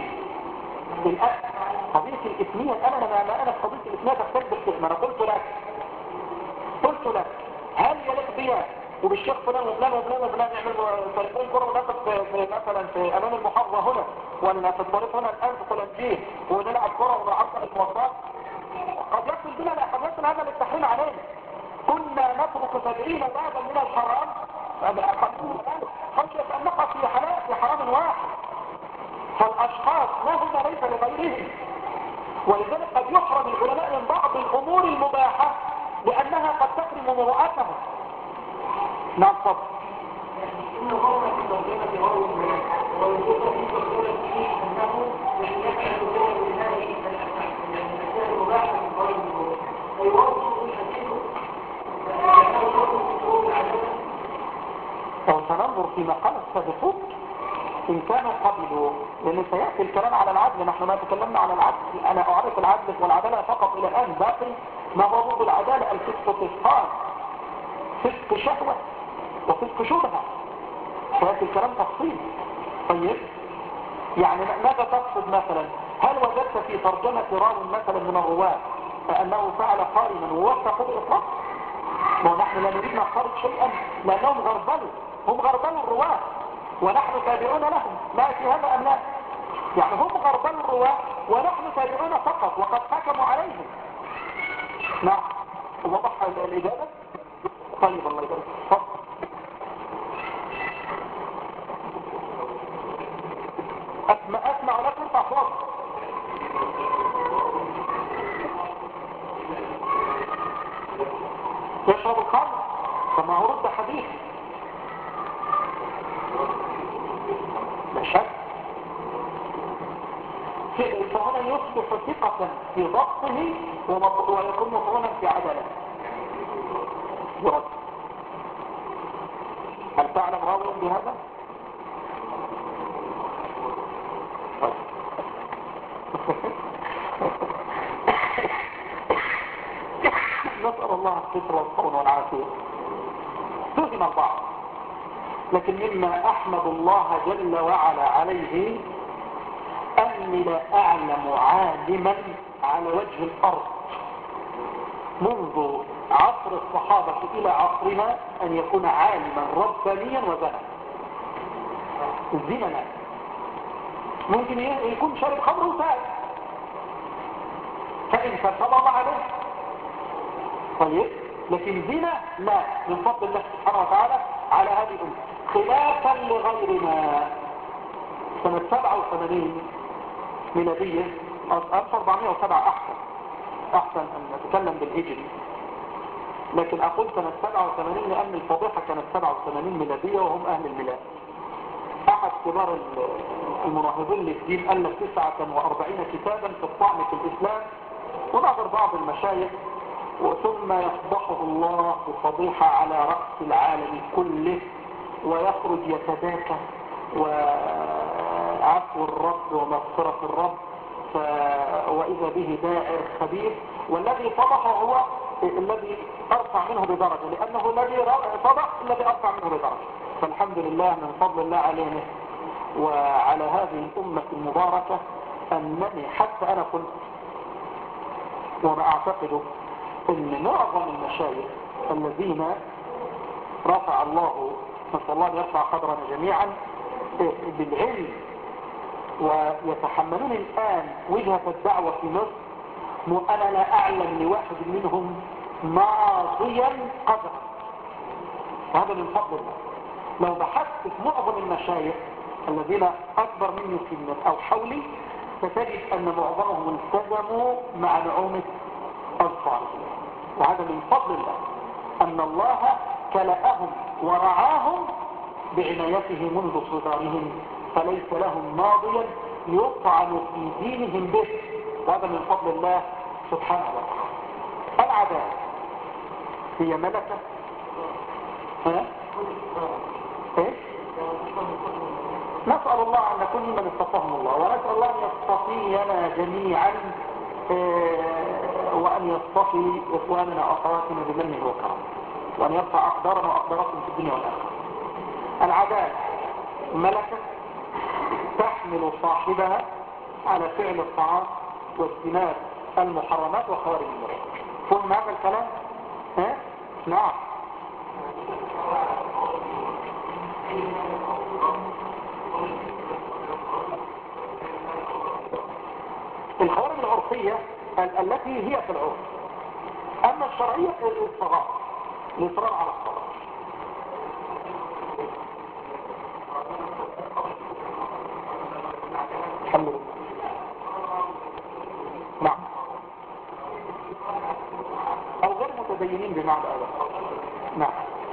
قضية الإثمية الآن أنا في قضية الإثمية تختلف بالإثم. أنا قلت لك هل يليق بيها وبالشيخ فلان وفلان وفلان وفلان يعمل فريقين كرة وناخد في مثلا في امام المحافظة هنا ولا في الطريق هنا الان في قلنجيه ونلعب كرة ونعطل المواصلات. قد يصل بنا قد يصل هذا للتحريم علينا. كنا نترك 70 بابا من الحرام خشية ان نقع في حرام واحد. فالاشخاص لهم ليس لغيرهم، ولذلك قد يحرم العلماء من بعض الامور المباحة لانها قد تحرم مروءتهم. نعم صدق. إنه هو في ترجمة غير المال والوجود في ترجمة فيه أنه يحتاج غير المال يعني الأشياء المباحة من غير المال ويوضح الحديث لأنه يوضح في شروط العدالة. أو سننظر فيما قال السابقون إن كانوا قبلوا، لأن سيأتي الكلام على العدل. نحن ما تكلمنا على العدل، أنا أعرف العدل والعدالة فقط إلى الآن، باقي ما هو ضد العدالة الفسق فسقان، فسق شهوة وفسق شبهة. فهذا الكلام تفصيل. طيب يعني ماذا تقصد مثلا؟ هل وجدت في ترجمة راو مثلا من الرواة أنه فعل قارنا ووثقوا بإطلاق؟ ونحن لا نريد نفترض شيئا لأنهم غربلوا، هم غربلوا الرواة ونحن تابعون لهم، ما في هذا أم لا؟ يعني هم غربلوا الرواة ونحن تابعون فقط وقد حكموا عليهم. نعم وضح الإجابة؟ طيب الله يبارك. تفضل. أسمع ولا ترفع صوت. يشرب الخمر كما هو رد حديث لا شك. فهنا يصبح ثقة في ضبطه ويكون مطعونا في عدله. يرد. هل تعلم راوي بهذا؟ نسأل الله الستر والصون والعافية. فهم البعض، لكن مما أحمد الله جل وعلا عليه أني لا أعلم عالما على وجه الأرض منذ عصر الصحابة إلى عصرنا أن يكون عالما ربانيا وزنا. الزنا ممكن يكون شارب خمر وسائل فإن فتب الله عليه. طيب لكن زنا لا، من فضل الله سبحانه وتعالى على هذه الأمة. خلافا لغيرنا سنة 87 ميلادية 1407 أحسن أن نتكلم بالهجري، لكن أقول سنة 87 لأن الفضيحة كانت 87 ميلادية وهم أهل الميلاد. أحد كبار المناهضين للدين ألف 49 كتابا في الطعن في الإسلام ونظر بعض المشايخ، ثم يفضحه الله بفضيحة على رأس العالم كله ويخرج يتداكى وعفو الرب ومغفرة الرب وإذا به دائر خبيث، والذي فضحه هو الذي أرفع منه بدرجة، لأنه الذي فضح الذي أرفع منه بدرجة. فالحمد لله من فضل الله علينا وعلى هذه الأمة المباركة أنني حتى أنا قلت وما أعتقده أن معظم المشايخ الذين رفع الله، نسأل الله أن يرفع قدرنا جميعا بالعلم ويتحملون الآن وجهة الدعوة في مصر، أنا لا أعلم لواحد منهم ماضيا قدرا، وهذا من فضل الله. لو بحثت في معظم المشايخ الذين أكبر مني سنا أو حولي ستجد أن معظمهم التزموا مع نعومة أظفار، وهذا من فضل الله أن الله كلأهم ورعاهم بعنايته منذ صغارهم، فليس لهم ماضيا يطعن في دينهم به، وهذا من فضل الله سبحانه وتعالى. العدالة هي ملكة ايه؟ نسأل الله أن نكون من اصطفاهم الله، ونسأل الله أن يصطفينا جميعا وأن يصطفي إخواننا وأخواتنا بمنه وكرمه، وأن يرفع أقدارنا وأقداركم في الدنيا والآخرة. العدالة ملكة تحمل صاحبها على فعل الطاعات واجتناب المحرمات وخوارج المروءة. فهم هذا الكلام؟ نعم. الخوارم العرفية التي هي في العرف، أما الشرعية الإصرار على الصلاة. الحمد لله. نعم. أو غير متدينين بمعنى هذا. نعم.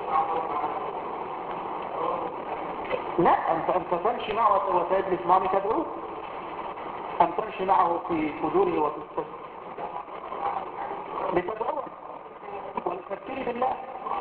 لا، أنت تمشي معه وتجلس معه تدعوه، أن تمشي معه في فجوره وفي لتدعوه ولتذكري بالله.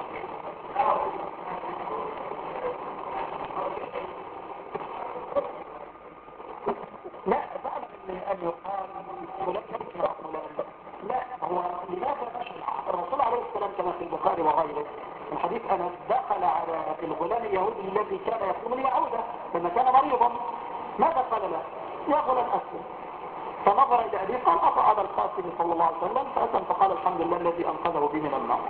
لا فعلا أن يقال فلان يسمع فلان، لا، هو لماذا نشرع؟ الرسول عليه السلام كما في البخاري وغيره الحديث أنس دخل على الغلام اليهودي الذي كان يصوم اليهودة لما كان مريضا، ماذا قال له؟ يا غلام أسلم. فنظر إلى أبيه قال أطع أبا القاسم صلى الله عليه وسلم، فأسلم فقال الحمد لله الذي أنقذه بي من النار.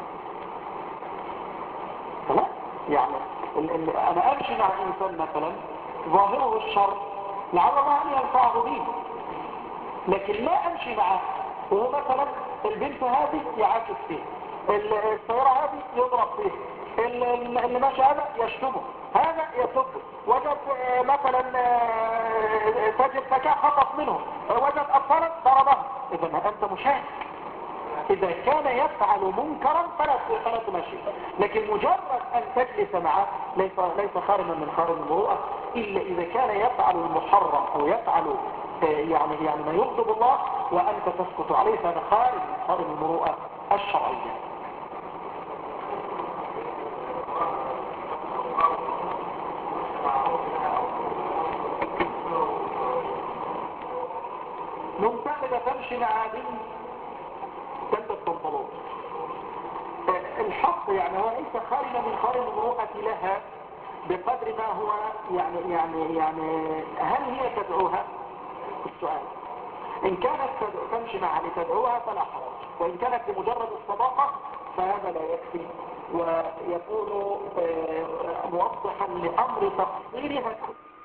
لا يعني أنا أمشي مع إنسان مثلا ظاهره الشر لعل الله أن ينفعه به، لكن لا أمشي معه وهو مثلا البنت هذه يعاكس فيه، السيارة هذه يضرب فيه، اللي ماشي هذا يشتمه، هذا يسبه، وجد مثلا تاجر زكاة خطف منه، وجد أطفالا ضربه. إذا أنت مشاهد، إذا كان يفعل منكرا فلا تمشي، لكن مجرد أن تجلس معه ليس خارما من خارم المروءة، إلا إذا كان يفعل المحرم أو يفعل يعني ما يغضب الله وأنت تسكت عليه، فهذا خارج من خارم المروءة الشرعية. ممتازة تمشي مع بنت تلبس البنطلون، الحق يعني هو ليس خارج من خارج المروءة لها بقدر ما هو يعني هل هي تدعوها؟ السؤال. إن كانت تمشي معها لتدعوها فلا حرج، وإن كانت لمجرد الصداقة فهذا لا يكفي ويكون موضحا لأمر تقصيرها.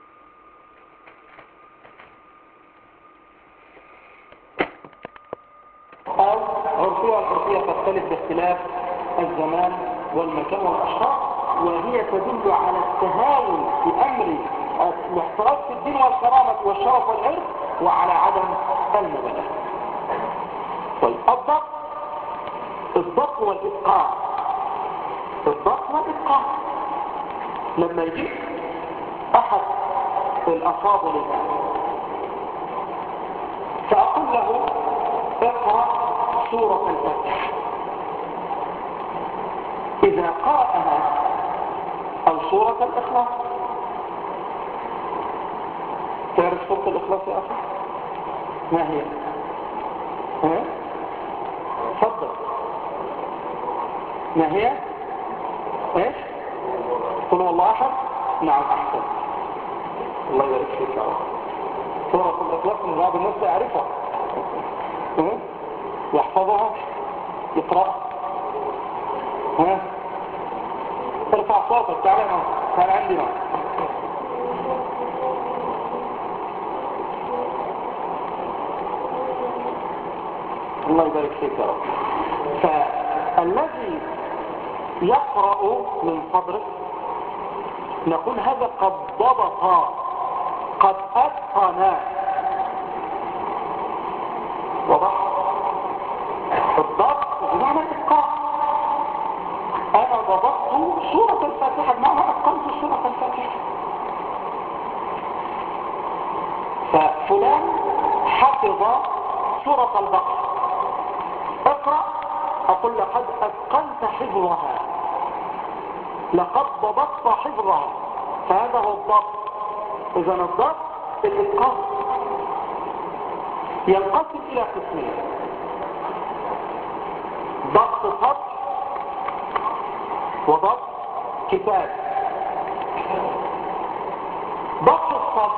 أو عرفية تختلف باختلاف الزمان والمكان والأشخاص، وهي تدل على التهاون في أمر الاحتراز في الدين والكرامة والشرف والعرض، وعلى عدم المبالاة. طيب الضبط والإتقان. الضبط والإتقان لما يجي أحد الأفاضل الآن فأقول له اقرأ سورة الفتح، إذا قرأها أو سورة الإخلاص. تعرف سورة الإخلاص يا أخي؟ ما هي؟ تفضل. ما هي؟ ايش؟ قل هو الله أحد؟ نعم أحسن، الله يبارك فيك يا رب. سورة الإخلاص من بعض الناس يعرفها يحفظها يقرأ. ارفع صوتك، تعال عندنا. الله يبارك فيك يا رب. فالذي يقرأ من صدره نقول هذا قد ضبط، قد أتقن. وضع الضبط بمعنى الإتقان. أنا ضبطت سورة الفاتحة بمعنى أتقنت سورة الفاتحة. ففلان حفظ سورة البقرة، اقرأ، أقول لقد أتقنت حفظها، لقد ضبطت حفظها، فهذا هو الضبط. إذا الضبط الإتقان ينقسم إلى قسمين: ضبط سطر وضبط كتاب. ضبط السطر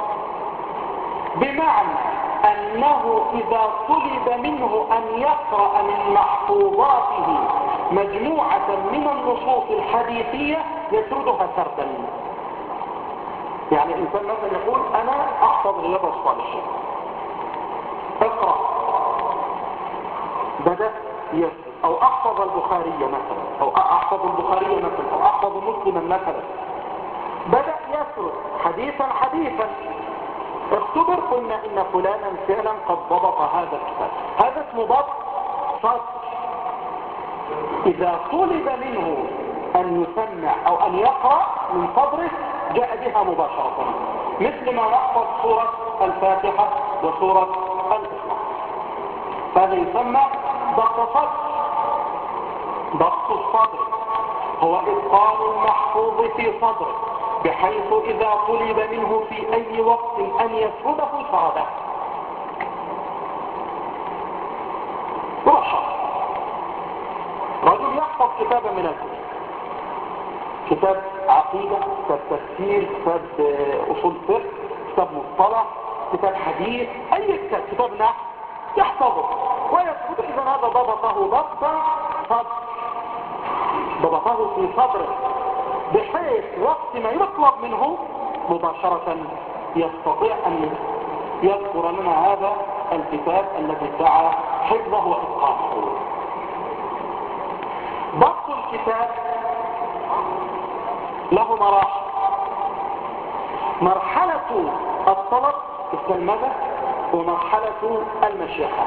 بمعنى أنه إذا طلب منه أن يقرأ من محفوظاته مجموعة من النصوص الحديثية يسردها سردا. يعني الإنسان مثلا يقول أنا أحفظ رياض الصالحين، اقرأ، بدأ يسر، أو أحفظ البخارية مثلا، أو أحفظ البخارية مثلا، أو أحفظ مسلما مثلا، بدأ يسر حديثا حديثا، اختبر، قلنا إن فلانا فعلا قد ضبط هذا الكتاب، هذا اسمه ضبط صدر. إذا طلب منه أن يسمع أو أن يقرأ من صدره جاء بها مباشرة، مثل ما نحفظ سورة الفاتحة وسورة الإخلاص، هذا يسمى ضبط صدر. ضبط الصدر هو إتقان المحفوظ في صدره بحيث إذا طلب منه في أي وقت أن يسرده سرده. رجل يحفظ كتابا من الكتب، كتاب عقيدة، كتاب تفسير، كتاب أصول فقه، كتاب مصطلح، كتاب حديث، أي كتاب، كتاب نحو، يحفظه ويسرده. إذا هذا ضبطه ضبطا صدر، ضبطه في صدره بحيث وقت ما يطلب منه مباشرة يستطيع أن يذكر لنا هذا الكتاب الذي ادعى حفظه وإتقانه. ضبط الكتاب له مراحل. مرحلة الطلب التلمذة ومرحلة المشيخة.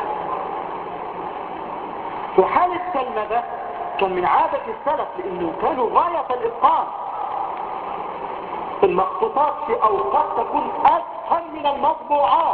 في حال التلمذة كان من عادة السلف لأنه كانوا غاية الإتقان، المخطوطات في أوقات تكون أسهل من المطبوعات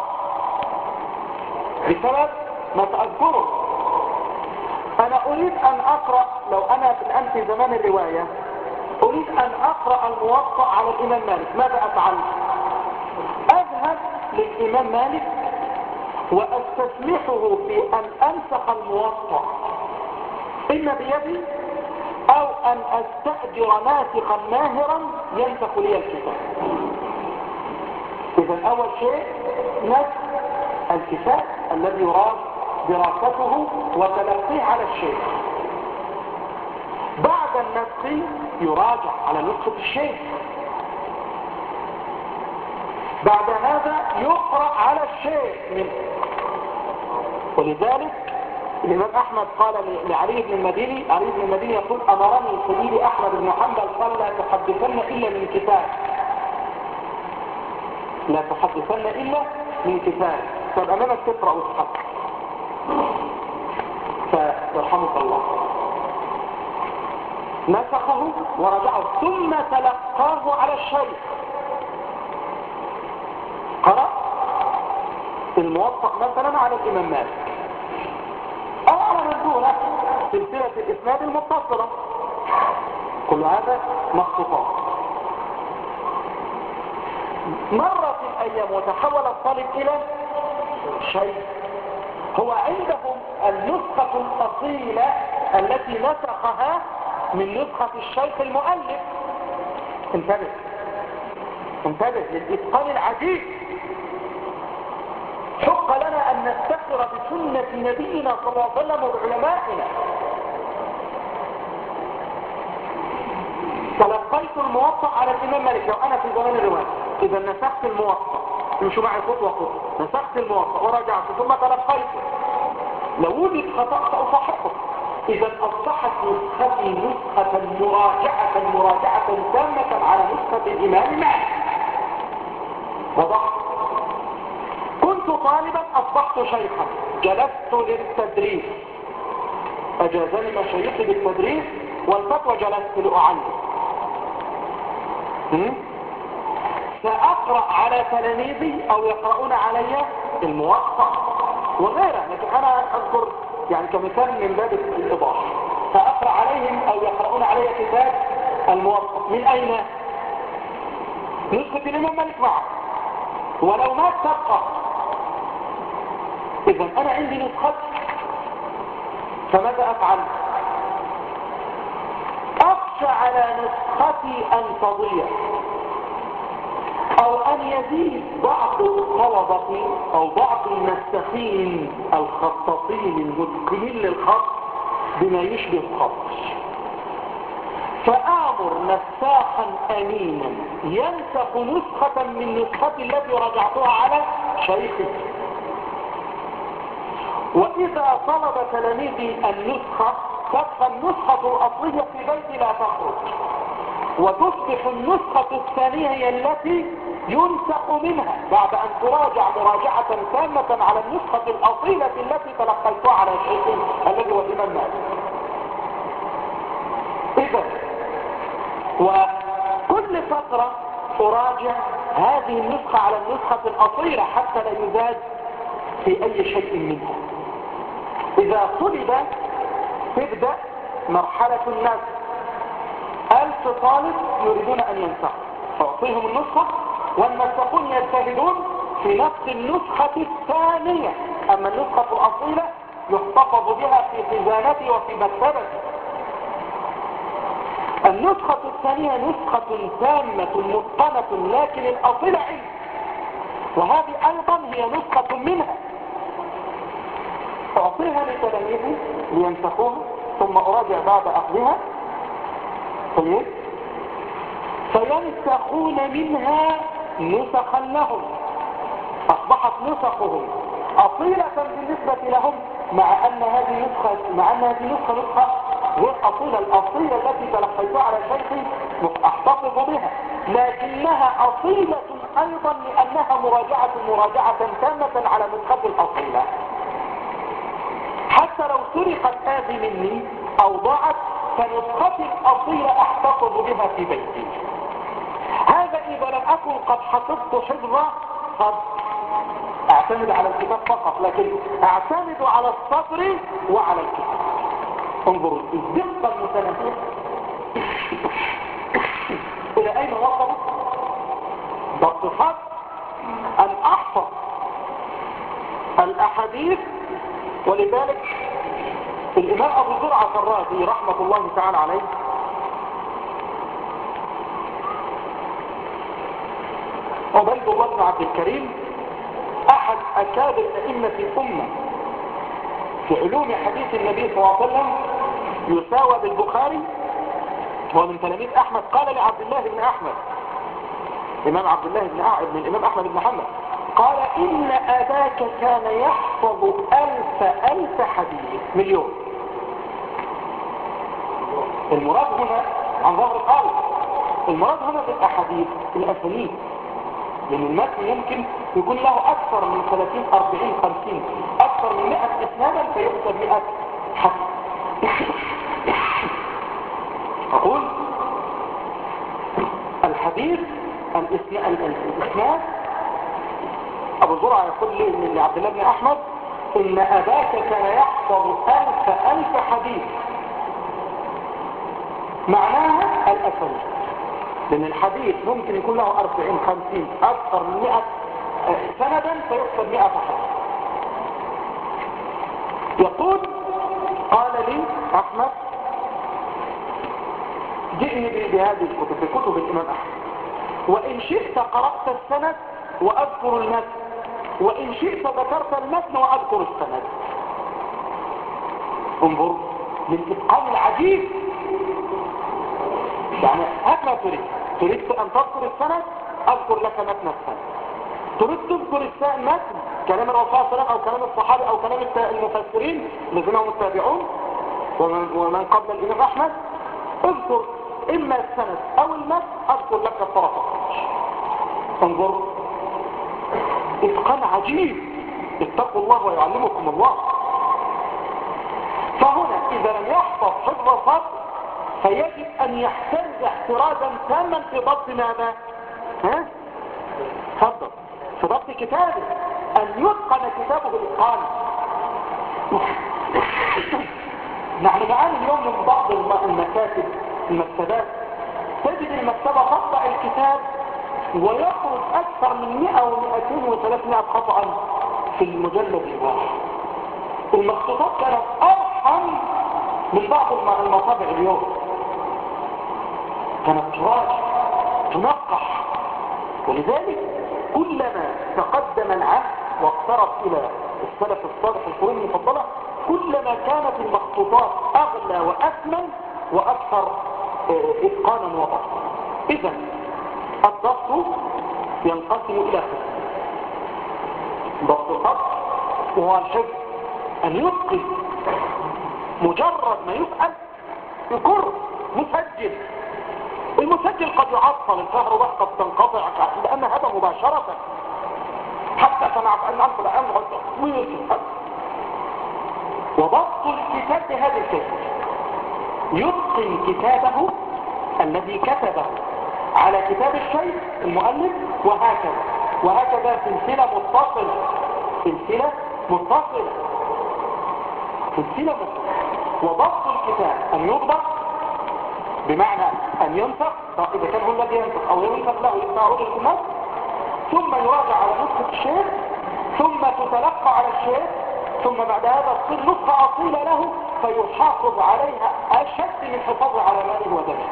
بسبب ما تأذكره. أنا أريد أن أقرأ، لو أنا الآن في زمان الرواية أريد أن أقرأ الموطأ على الإمام مالك، ماذا أفعل؟ أذهب للإمام مالك وأستسمحه في أن أنسخ الموطأ إما بيدي أو أن أستأجر ناسخا ماهرا ينسخ لي الكتاب. إذا أول شيء نسخ الكتاب الذي يراد دراسته وتلقيه على الشيخ. بعد النسخ يراجع على نسخة الشيخ. بعد هذا يقرأ على الشيخ منه. ولذلك الإمام أحمد قال لعلي بن المديني، علي بن المديني يقول أمرني سيدي أحمد بن حنبل قال لا تحدثن إلا من كتاب، لا تحدثن إلا من كتاب. طب أمامك تقرأ وتحدث، فيرحمك الله. نسخه ورجعه ثم تلقاه على الشيخ. قرأ الموطأ مثلا على الإمام مالك أو على من دونه سلسلة الإسناد المتصلة، كل هذا مخطوطات. مرت الأيام وتحول الطالب إلى شيء، هو عندهم النسخة الأصيلة التي نسخها من نسخة الشيخ المؤلف. انتبه للإتقان العجيب. حق لنا أن نفتخر بسنة نبينا صلى الله عليه وسلم وبعلمائنا. تلقيت الموطأ على الإمام مالك، لو أنا في زمان الرواية إذا نسخت الموطأ، امشوا معي خطوة خطوة، نسخت الموطأ ورجعت ثم تلقيته، لو وجد خطأ سأصححه. إذا أصبحت نسختي نسخة مراجعة تامة على نسخة الإمام مالك. وضعت كنت طالبا أصبحت شيخا، جلست للتدريس، أجازني مشايخي بالتدريس والفتوى، جلست لأعلم. سأقرأ على تلاميذي أو يقرؤون علي الموطأ وغيره، لكن أنا أذكر يعني كمثال من باب الإيضاح. سأقرأ عليهم أو يقرؤون علي كتاب الموطأ من أين؟ نسخة الإمام مالك معه، ولو ما تبقى. إذا أنا عندي نسخة، فماذا أفعل؟ أخشى على نسختي أن تضيع أو أن يزيد بعض الطلبة أو بعض النسخين الخطاطين المتقنين للخط بما يشبه الخط، فآمر نساخا أمينا ينسخ نسخة من نسختي التي رجعتها على شيخي. وإذا طلب تلاميذي النسخة تبقى النسخة الأصلية في بيتي لا تخرج، وتصبح النسخة الثانية هي التي ينسخ منها بعد أن تراجع مراجعة تامة على النسخة الأصيلة التي تلقيتها على شيخي الذي هو الإمام مالك. إذا وكل فترة أراجع هذه النسخة على النسخة الأصيلة حتى لا يزاد في أي شيء منها. إذا طلب تبدأ مرحلة النسخ. 1000 طالب يريدون أن ينسخوا، فأعطيهم النسخة والنسخون يجتهدون في نسخ النسخة الثانية. أما النسخة الأصيلة يحتفظ بها في خزانتي وفي مكتبتي. النسخة الثانية نسخة تامة متقنة لكن الأصيلة عندي، وهذه أيضا هي نسخة منها أعطيها لتلاميذي لينسخوها، ثم أراجع بعد أخذها فينسخون منها نسخا لهم، أصبحت نسخهم أصيلة بالنسبة لهم، مع أن هذه نسخة غير أصيلة. الأصيلة التي تلقيتها على شيخي أحتفظ بها، لكنها أصيلة أيضا لأنها مراجعة تامة على نسخة الأصيلة. حتى لو سرقت هذه مني أو ضاعت فنسختي الأصيلة أحتفظ بها في بيتي. هذا إذا لم أكن قد حفظت حفظا قد أعتمد على الكتاب فقط، لكن أعتمد على الصبر وعلى الكتاب. انظروا الدقة المتناهية إلى أين وصلت بصفات أن أحفظ الأحاديث. ولذلك الإمام أبو زرعة الرازي رحمة الله تعالى عليه عبيد الله بن عبد الكريم أحد أكابر أئمة الأمة في علوم حديث النبي صلى الله عليه وسلم، يساوى بالبخاري، هو من تلاميذ أحمد. قال لعبد الله بن أحمد، إمام عبد الله بن الإمام أحمد بن محمد، قال إن أباك كان يحفظ 1000 حديث، مليون. المراد هنا عن ظهر قلب، المراد هنا بالأحاديث الأسانيد، لأن المتن يمكن يكون له أكثر من 30 40 50 أكثر من 100 إسنادا فيحسب 100 حديث. أقول الحديث الإسناد. أبو زرعة يقول لي لعبد الله بن أحمد إن أباك كان يحفظ 1000 حديث، معناها الأسانيد، لأن الحديث ممكن يكون له 40 50 أكثر من 100 سندا فيحسب 100 حديث. يقول قال لي أحمد جئني بهذه الكتب، في كتب الإمام أحمد، وإن شئت قرأت السند وأذكر المتن، وإن شئت ذكرت المتن وأذكر السند. انظر للإتقان العجيب. يعني هكذا تريد أن تذكر السند أذكر لك متن السند، تريد تذكر المتن كلام الرسول صلى الله عليه وسلم أو كلام الصحابة أو كلام المفسرين الذين هم التابعون ومن قبل الإمام أحمد، اذكر إما السند أو المتن أذكر لك الطرف. انظر إتقان عجيب. اتقوا الله ويعلمكم الله. فهنا إذا لم يحفظ حفظ الضبط فيجب أن يحترز احترازا تاما في ضبط ماذا؟ تفضل في ضبط كتابه، أن يتقن كتابه الإتقان. نحن نعاني اليوم من بعض المكاتب المكتبات، تجد المكتبة تقطع الكتاب ويخرج أكثر من 100 و200 و300 خطأ في المجلد الواحد. المخطوطات كانت أرحم من بعض المطابع اليوم، كانت تراجع تنقح. ولذلك كلما تقدم العهد واقترب إلى السلف الصالح القرون المفضلة كلما كانت المخطوطات أغلى وأثمن وأكثر إتقانا وضبطا. إذا الضبط ينقسم إلى قسم: ضبط الخط وهو الحفظ، أن يتقن مجرد ما يفعل يقر مسجل. المسجل قد يعطل، الكهرباء قد تنقطع لأن هذا مباشرة حتى سمعت أن أنقل أنقل ويرسل. وضبط الكتاب بهذا الكيف: يتقن كتابه الذي كتبه على كتاب الشيخ المؤلف، وهكذا وهكذا، سلسلة متصلة سلسلة متصلة سلسلة متصلة. وضبط الكتاب أن يضبط بمعنى أن ينسخ، إذا كان هو الذي ينسخ أو ينسخ له يسمعون النسخ، ثم يراجع على نسخة الشيخ، ثم تتلقى على الشيخ، ثم بعد هذا تصير نسخة أصيلة له فيحافظ عليها أشد من حفاظه على ماله ودمه.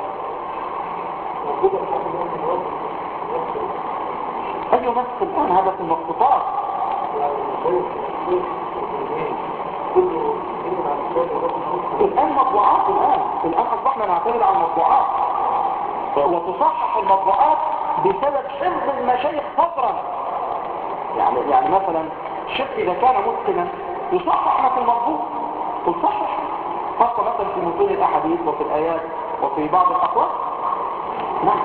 أيوة نفس الآن هذا في المخطوطات. الآن مطبوعات، الآن أصبحنا نعتمد على المطبوعات، وتصحح المطبوعات بسبب حفظ المشايخ فطرا. يعني مثلا الشيخ إذا كان متقنا يصحح ما في المطبوع ويصحح، خاصة مثلا في متون الأحاديث وفي الآيات وفي بعض الأقوال. نعم،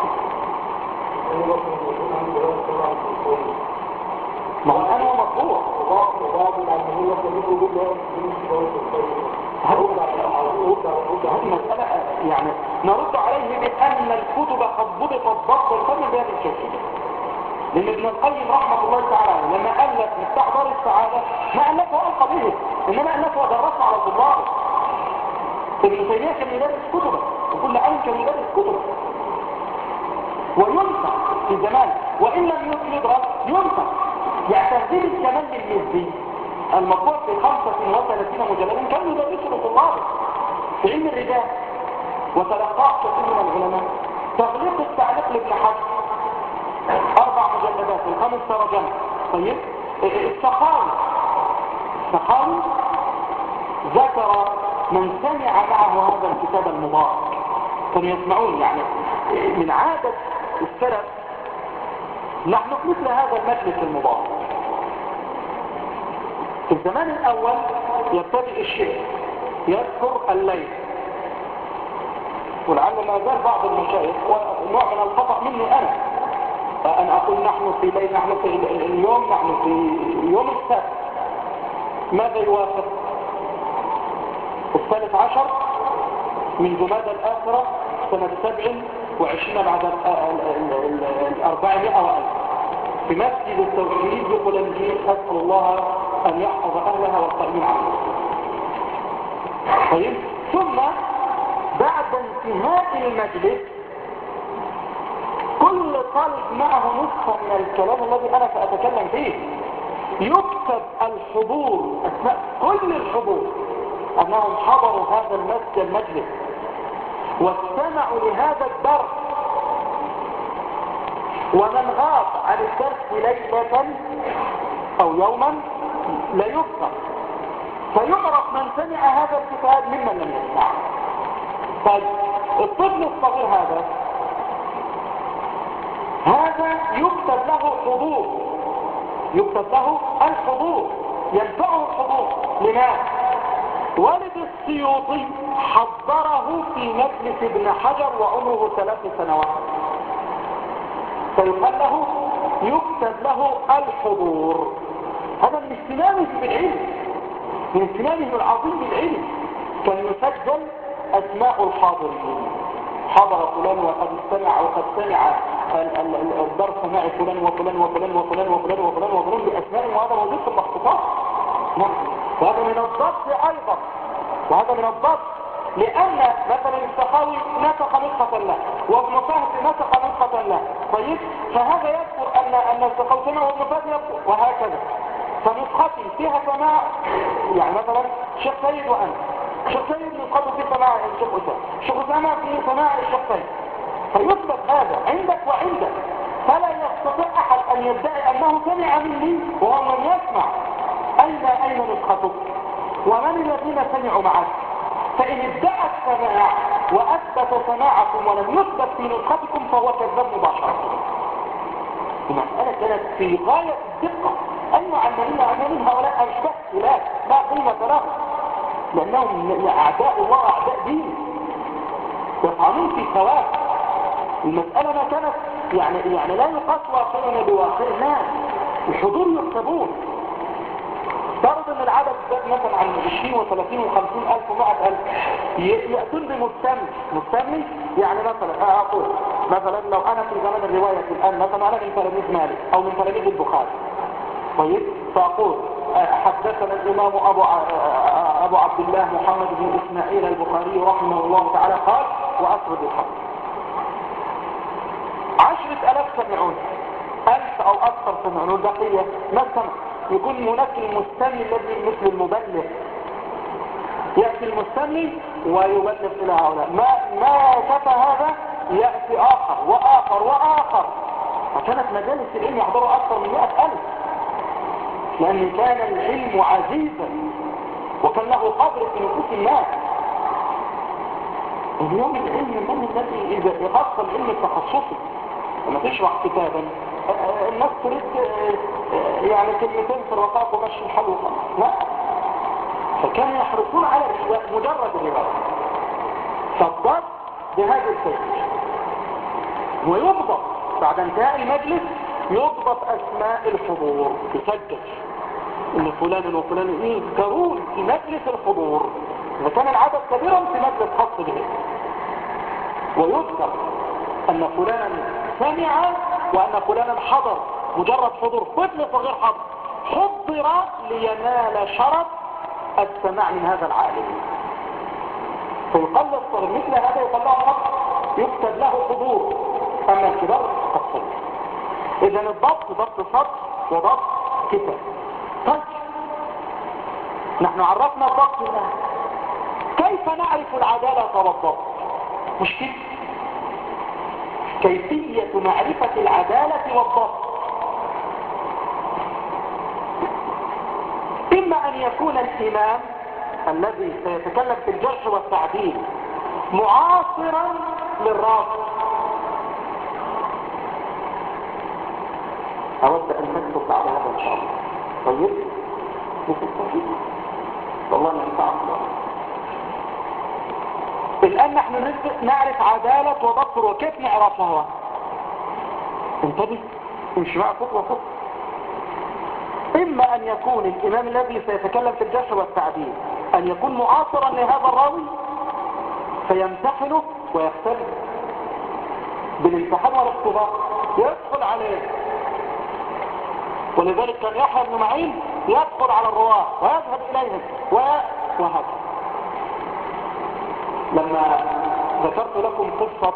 ما هو الآن هو مطبوع. هذه مسألة يعني نرد عليه بأن الكتب قد ضبطت ضبطا تاما بهذه الكيفية. لأن ابن القيم رحمة الله تعالى لما ألف مفتاح دار السعادة ما ألفه وألقى به، إنما ألفه ودرسه على طلابه. ابن تيمية كان يدرس كتبه، وكل عالم كان يدرس كتبه، وينسخ في زمان، وإن لم يدرس ينسخ. يعني تهذيب الكمال للمزي المطبوع في 35 مجلدا كان يدرسه لطلابه في علم الرجال، وتلقاه كثير من العلماء. تغليق التعليق لابن حجر 4 مجلدات و5 ترجمة. طيب السخاوي ذكر من سمع معه هذا الكتاب المبارك، كانوا يسمعون. يعني من عادة السلف نحن مثل هذا المجلس المبارك. في الزمان الأول يبتدئ الشيخ يذكر الليل، ولعل ما زال بعض المشايخ ونوع من الخطأ مني أنا أقول نحن في ليل، نحن في اليوم، نحن في يوم السبت. ماذا يوافق؟ 13 من جمادى الآخرة سنة 27 بعد 400 وألف في مسجد التوحيد بقلنجين. أسأل الله أن يحفظ أهلها والقائمين عنها. طيب، ثم بعد انتهاء المجلس كل طالب معه نسخة من الكلام الذي أنا سأتكلم فيه يكتب الحضور، أثناء كل الحضور، أنهم حضروا هذا المجلس واستمعوا لهذا الدرس، ومن غاب عن الدرس ليلة أو يوما لا يذكر، فيعرف من سمع هذا الكتاب ممن لم يسمعه. طيب الطفل الصغير هذا يكتب له حضور، يكتب له الحضور، ينفعه الحضور. لماذا؟ والد السيوطي حضره في مجلس ابن حجر وعمره 3 سنوات، فيقال له يكتب له الحضور. هذا من اهتمامه بالعلم، من اهتمامه العظيم بالعلم. كان يسجل أسماء الحاضرين، حضر فلان وقد استمع وقد سمع الدرس مع فلان وفلان وفلان وفلان وفلان وفلان وفلان بأسماء، وهذا موجود في المخطوطات. وهذا من الضبط أيضا، وهذا من الضبط، لأن مثلا السخاوي نسخ نسخة له، وابن فهد نسخ نسخة له. طيب، فهذا يذكر أن السخاوي سمع وابن فهد يذكر، وهكذا. فنسختي فيها سماع، يعني مثلا شيخ سيد وأنا، شيخ سيد نسخته في سماع الشيخ أسامة، الشيخ أسامة في سماع الشيخ سيد، فيثبت هذا عندك وعندك، فلا يستطيع أحد أن يدعي أنه سمع مني وهو لم يسمع. أين نسختك؟ ومن الذين سمعوا معك؟ فإن ادعى السماع وأثبت سماعكم ولم يثبت في نسختكم فهو كذاب مباشرة. المسألة كانت في غاية الدقة. أي علمانيين هؤلاء أشبه لا قيمة لهم، لأنهم أعداء الله أعداء دين يطعنون في ثواب. المسألة ما كانت يعني لا يقاس واقعنا بواقع الناس، الحضور يكتبون. فرض ان العدد زاد مثلا عن 20 و30 و50 ألف و100 ألف، يأتون بمستمي يعني مثلا أقول مثلا لو أنا في زمن الرواية الآن مثلا أنا من تلاميذ مالك أو من تلاميذ البخاري، طيب فأقول حدثنا الإمام أبو عبد الله محمد بن إسماعيل البخاري رحمه الله تعالى قال، وأسرد الحديث. 10,000 سمعون، 1000 أو أكثر سمعون، البقية ما سمع. يكون هناك المستمي الذي مثل المبلغ، يأتي المستمي ويبلغ إلى هؤلاء. ما كفى هذا يأتي آخر وآخر وآخر، فكانت مجالس العلم يحضروا أكثر من 100,000، لأن كان العلم عزيزا وكان له قدر في نفوس الناس. اليوم العلم من الذي إذا يخص العلم التخصصي لما تشرح كتابا الناس تريد يعني كلمتين في الرقاق ومشي الحل وخلاص، لا، فكانوا يحرصون على مجرد الرواية. فالضبط بهذا الكيف، ويضبط بعد انتهاء المجلس يضبط أسماء الحضور، يسجل إن فلان وفلان يذكرون في مجلس الحضور إذا كان العدد كبيرا في مجلس خاص به، ويذكر أن فلانا سمع وأن فلانا حضر. مجرد حضور طفل صغير حضر لينال شرف السماع من هذا العالم، فيقل الصغير مثل هذا يقال له نص يكتب له حضور. أما الكبار قصر. إذن الضبط ضبط سطر وضبط كتاب. طيب نحن عرفنا الضبط الآن، كيف نعرف العدالة والضبط؟ مشكلة كيفية معرفة العدالة والضبط. إما أن يكون الإمام الذي سيتكلم في الجرح والتعديل معاصرا للراوي. أود أن تكتب على هذا إن شاء الله. طيب والله ننفع. الآن نحن نعرف عدالة وضبط، وكيف نعرفها؟ انتبه، مش بقى خطوة خطوة. إما أن يكون الإمام الذي سيتكلم في الجرح والتعديل أن يكون معاصرا لهذا الراوي فيمتحنه ويختبر بالامتحان والاختبار، يدخل عليه. ولذلك كان يحيى بن معين يدخل على الرواة ويذهب إليهم وهكذا. لما ذكرت لكم قصة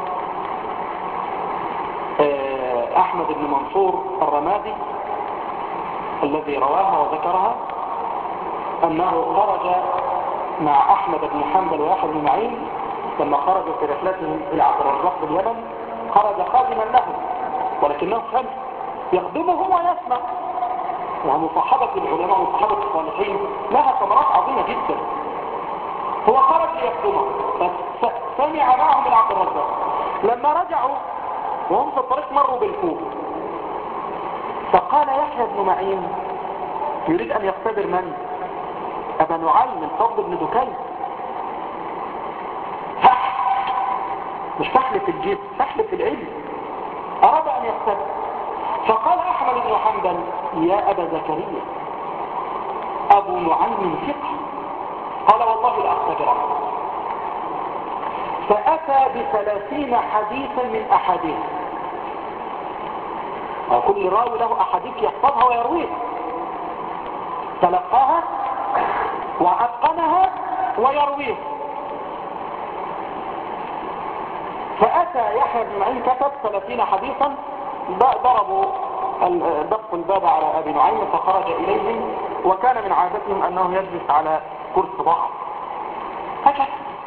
أحمد بن منصور الرمادي الذي رواها وذكرها، أنه خرج مع أحمد بن حنبل ويحيى بن معين لما خرجوا في رحلتهم إلى عبد الرزاق باليمن، خرج خادما لهم ولكنه كان يخدمهم ويسمع. ومصاحبة العلماء ومصاحبة الصالحين لها ثمرات عظيمة جدا. هو خرج ليخدمهم فسمع معهم إلى عبد الرزاق. لما رجعوا وهم في الطريق مروا بالكوفة، فقال يحيى بن معين يريد أن يختبر من؟ أبا نعيم الفضل بن دكين. مش فحل في الجسم، فحل في العلم، أراد أن يختبر. فقال أحمد بن حنبل يا أبا زكريا أبو نعيم ثقة. قال والله لأختبره. فأتى ب30 حديثا من أحاديث، وكل راوي له أحاديث يحفظها ويرويها، تلقاها وأتقنها ويرويها. فأتى يحيى بن معين كتب 30 حديثا، ضربوا دقوا الباب على أبي نعيم فخرج إليهم، وكان من عادتهم أنه يجلس على كرسي ضخم هكذا.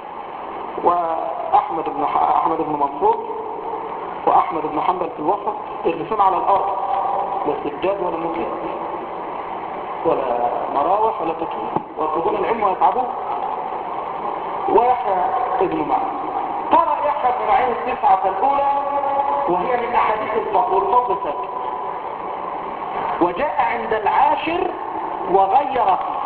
وأحمد بن منصور وأحمد بن حنبل في الوسط يجلسون على الأرض، لا سجاد ولا موسيقى ولا مراوح ولا تكييف، ويطلبون العلم ويتعبون. ويحيى ابن معين. قرأ يحيى بن معين التسعة الأولى وهي من أحاديث الفضل والفضل ثابت، وجاء عند العاشر وغير فيه،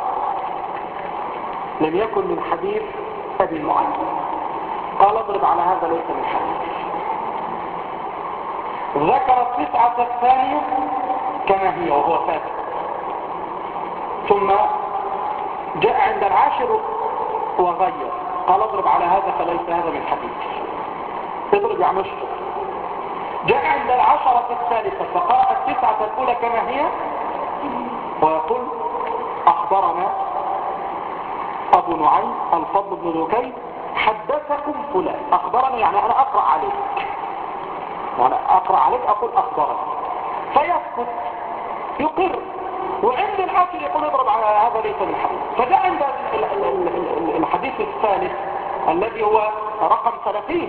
لم يكن من حديث أبي معين. قال اضرب على هذا ليس من حديث. ذكر التسعة الثانية كما هي وهو ثابت، ثم جاء عند العاشر وغير، قال اضرب على هذا فليس هذا من حديث. اضرب يعني اشطر. جاء عند العشرة الثالثة فقرأ التسعة الأولى كما هي ويقول أخبرنا أبو نعيم الفضل بن دكين حدثكم فلان. أخبرني يعني أنا أقرأ عليك، يعني أقرأ عليك أقول أخبرني، فيسكت يقر. وعند الآخر يقول اضرب على هذا ليس من حديث. فجاء عند الحديث الثالث الذي هو رقم 30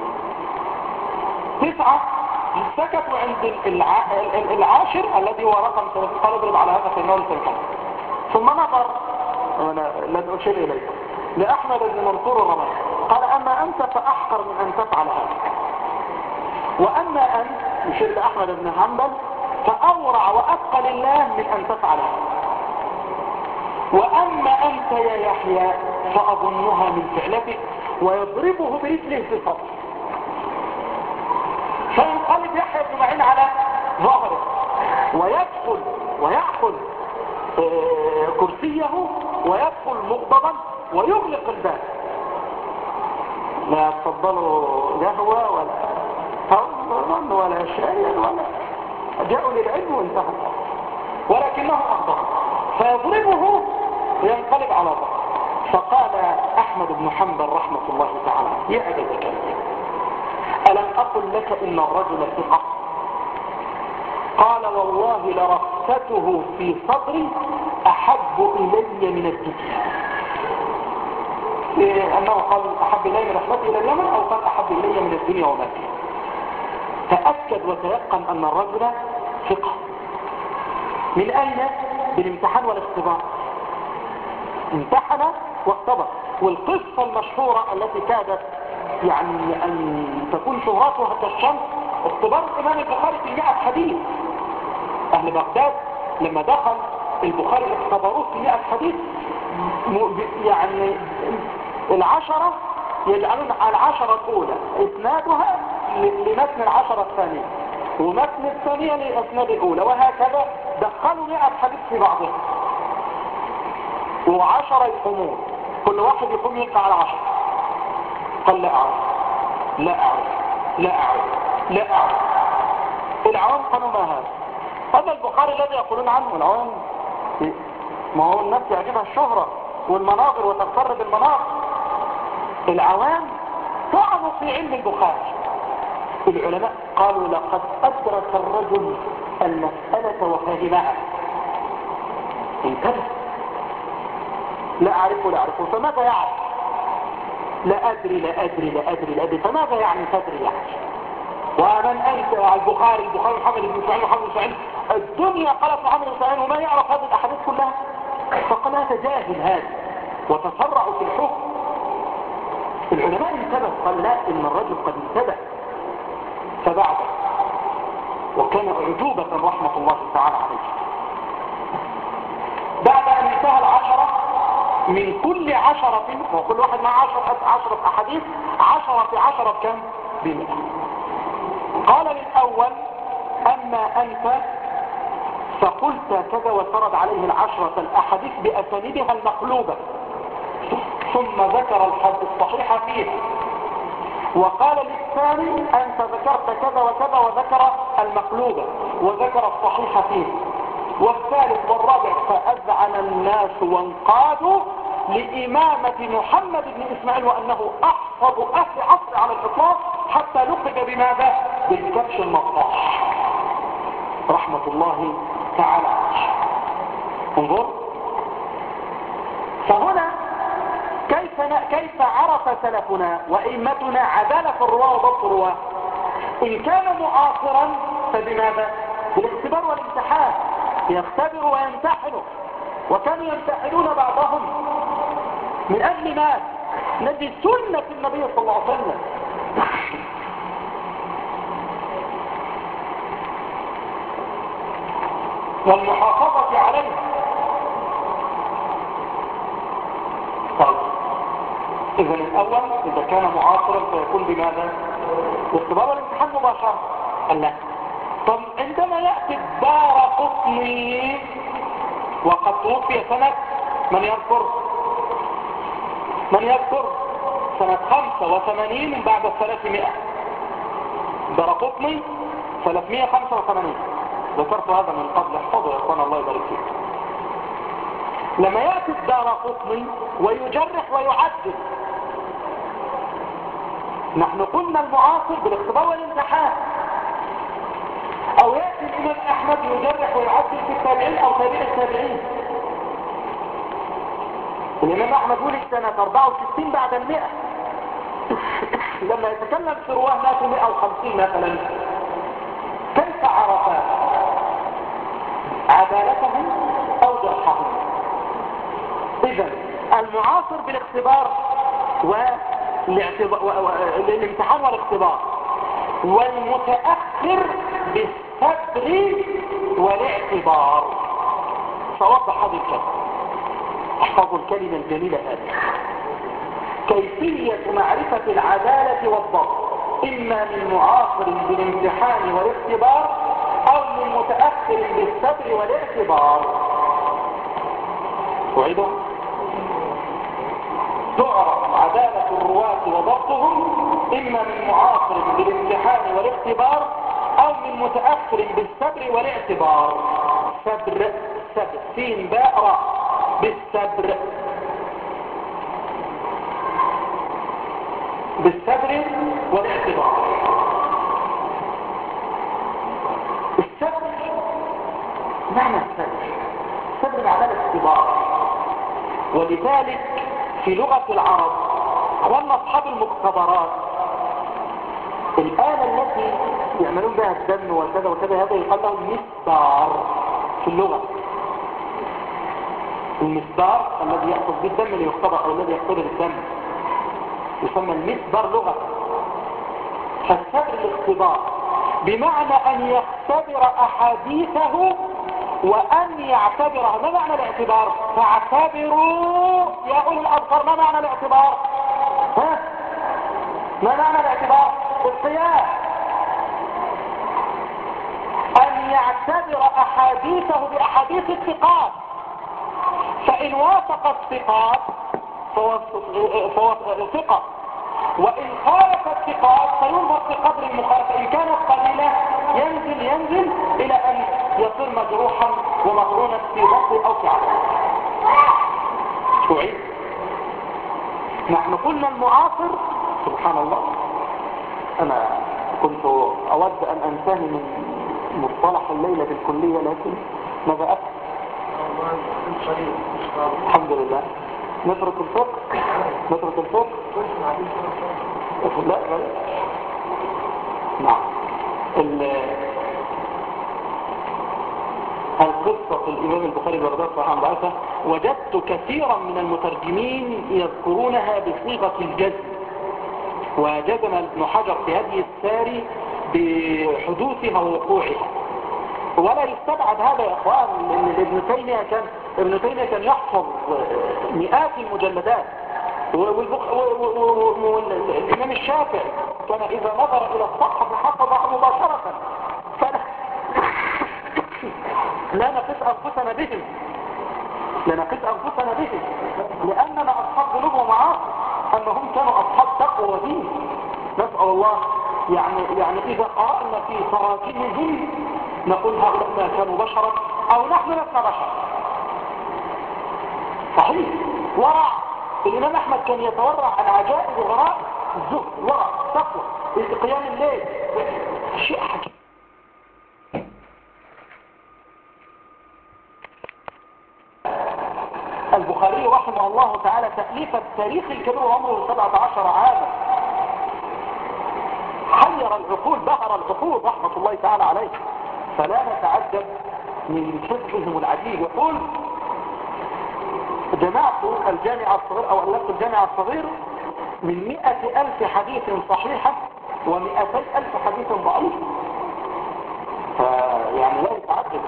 9 سكتوا عند العاشر الذي هو رقم 30 قال اضرب على هذا فإنه ليس من حديث. ثم نظر، أنا لن أشير إليكم، لأحمد بن منصور الرمحي قال أما أنت فأحقر من أن تفعل هذا، وأما أنت يشير لأحمد بن حنبل فأورع وأتقى لله من أن تفعل هذا، وأما أنت يا يحيى فأظنها من فعلتك، ويضربه برجله في الصدر. فينقلب يحيى بن معين على ظهره ويدخل ويأخذ كرسيه ويدخل مغضبا ويغلق الباب. لا تفضلوا قهوة ولا فضل ولا شاي ولا جاءوا للعلم وانتهوا، ولكنه أخبر فيضربه وينقلب على ظهره. فقال أحمد بن حنبل رحمة الله تعالى يا أبا زكريا ألم أقل لك إن الرجل ثقة؟ قال والله لرقته في صدري أحب إلي من الدنيا. أنه قال أحب إلي من رحلتي إلى اليمن، أو قال أحب إلي من الدنيا وما فيها. تأكد وتيقن أن الرجل ثقة. من أين؟ بالامتحان والاختبار. امتحن واختبر. والقصة المشهورة التي كادت يعني أن تكون شهرتها كالشمس اختبار الإمام البخاري في 100 حديث. أهل بغداد لما دخل البخاري اختبروه في 100 حديث، يعني 10 يجعلون على 10 الأولى إسنادها لمتن 10 الثانية، ومتن الثانية لإسناد الأولى، وهكذا دخلوا 100 حديث في بعضهم، و10 يقومون كل واحد يقوم يقع على 10. قال لا أعرف لا أعرف لا أعرف لا أعرف. العوام قالوا ما هذا البخاري الذي يقولون عنه. العوام ما هو الناس يعجبها الشهرة والمناظر وتغتر بالمناظر. العوام طعنوا في علم البخاري. العلماء قالوا لقد أدرك الرجل المسألة وفهمها. انتبه، لا أعرفه لا أعرفه، فماذا يعرف؟ لا أدري لا أدري لا أدري لا أدري، فماذا يعني تدري يعني؟ ومن أنت البخاري محمد بن سعيد محمد بن سعيد الدنيا قالت محمد بن سعيد وما يعرف هذه الأحاديث كلها. فقال هذا جاهل هذا وتسرعوا في الحكم. العلماء انتبه، قال لا إن الرجل قد انتبه فبعد، وكان أعجوبة رحمة الله تعالى عليه. بعد أن انتهى 10 من كل 10 وكل واحد مع 10 أحاديث 10 في 10 بكم؟ ب100. قال للأول أما أنت فقلت كذا، وسرد عليه 10 الأحاديث بأسانيدها المقلوبة، ثم ذكر الحديث الصحيح فيها. وقال للثاني أنت ذكرت كذا وكذا وذكر المقلوبة وذكر الصحيح فيه. والثالث والرابع فأذعن الناس وانقادوا لإمامة محمد بن إسماعيل، وأنه أحفظ أهل عصر على الإطلاق، حتى لقب بماذا؟ بالكبش المطاح رحمة الله تعالى. انظر، فهنا كيف عرف سلفنا وإمتنا عدالة الرواة وضبط الرواة؟ إن كان معاصرا فبماذا؟ بالاختبار والامتحان، يختبر ويمتحن. وكانوا يمتحنون بعضهم من أجل ما؟ نجد سنة النبي صلى الله عليه وسلم. والمحافظة عليها. طيب إذا الأول إذا كان معاصرا فيكون بماذا؟ باختبار الامتحان مباشرة. لا. طب عندما يأتي الدارقطني وقد توفي سنة من يذكر سنة 85 بعد 300. دارقطني 385. ذكرت هذا من قبل، احفظوا يا اخوان الله يبارك فيك. لما يأتي الدارقطني ويجرح ويعدل، نحن قلنا المعاصر بالاختبار والامتحان، او يأتي الامام احمد يجرح ويعدل في التابعين او تابع التابعين. الامام احمد ولد سنة 64 بعد 100. لما يتكلم في رواه ماتوا 150 مثلا، كيف عرف عدالتهم او جرحهم؟ اذا المعاصر بالاختبار والامتحان والاختبار، والمتأخر بالصبر والاعتبار. سأوضح هذه الكلمة، احفظوا الكلمة الجميلة هذه. كيفية معرفة العدالة والضبط إما من معاصر بالامتحان والاختبار أو من متأخر بالصبر والاعتبار. أعيده. تعرف عدالة الرواة وضبطهم إما من معاصر بالامتحان والاختبار أو من متأخر بالصبر والاعتبار. صبر سين باء راء بالصبر والاعتبار. الصبر معنى الصبر معنى الاختبار. ولذلك في لغة العرب أخواننا أصحاب المختبرات، الآلة التي يعملون بها الدم وكذا وكذا، هذا يقال له المسبار في اللغة. المسبار الذي يأخذ بالدم ليختبر أو الذي يختبر الدم يسمى المسبار لغة. فالصبر الاختبار بمعنى أن يختبر أحاديثه وأن يعتبرها. ما معنى الاعتبار؟ فاعتبروا يا أولي الأبصار. ما معنى الاعتبار؟ ها؟ ما معنى الاعتبار؟ القياس. أن يعتبر أحاديثه بأحاديث الثقات، فإن وافق الثقات فهو ثقة، وإن خالف الثقات فينظر في قدر المخالفة. إن كانت قليلة ينزل إلى أن يصير مجروحا ومقرونا في ضبط أو في عدم. أعيد. نحن قلنا المعاصر. سبحان الله، أنا كنت أود أن أنتهي من مصطلح الليلة بالكلية، لكن ماذا أفعل؟ الحمد لله. نترك الفقه. لا نعم. القصة الإمام البخاري بغداد صحيح عن ضعيفة، وجدت كثيرا من المترجمين يذكرونها بصيغة الجزم، وجزم ابن حجر في هدي الساري بحدوثها ووقوعها. ولا يستبعد هذا يا اخوان، لان ابن تيمية كان يحفظ مئات المجلدات. والامام الشافعي كان اذا نظر الى الصحف حفظها مباشرة. لا نقص انفسنا بهم، لاننا اصحاب ذنوب ومعاصي، انهم كانوا اصحاب تقوى ودين. نسأل الله يعني اذا قرأنا في تراجمهم نقول هؤلاء ما كانوا بشرا او نحن لسنا بشرا. صحيح. ورع. الامام احمد كان يتورع عن عجائب وغرائب الزهد، ورع، تقوى، قيام الليل، شيء حكيم. البخاري رحمه الله تعالى تأليف التاريخ الكبير وعمره 17 عاما، حير العقول، بهر العقول رحمة الله تعالى عليه. فلا نتعجب من حفظهم العجيب. يقول: جمعت الجامع الصغير او ألفت الجامع الصغير من 100,000 حديث صحيحة و200,000 حديث ضعيف، فيعني لا يتعجب.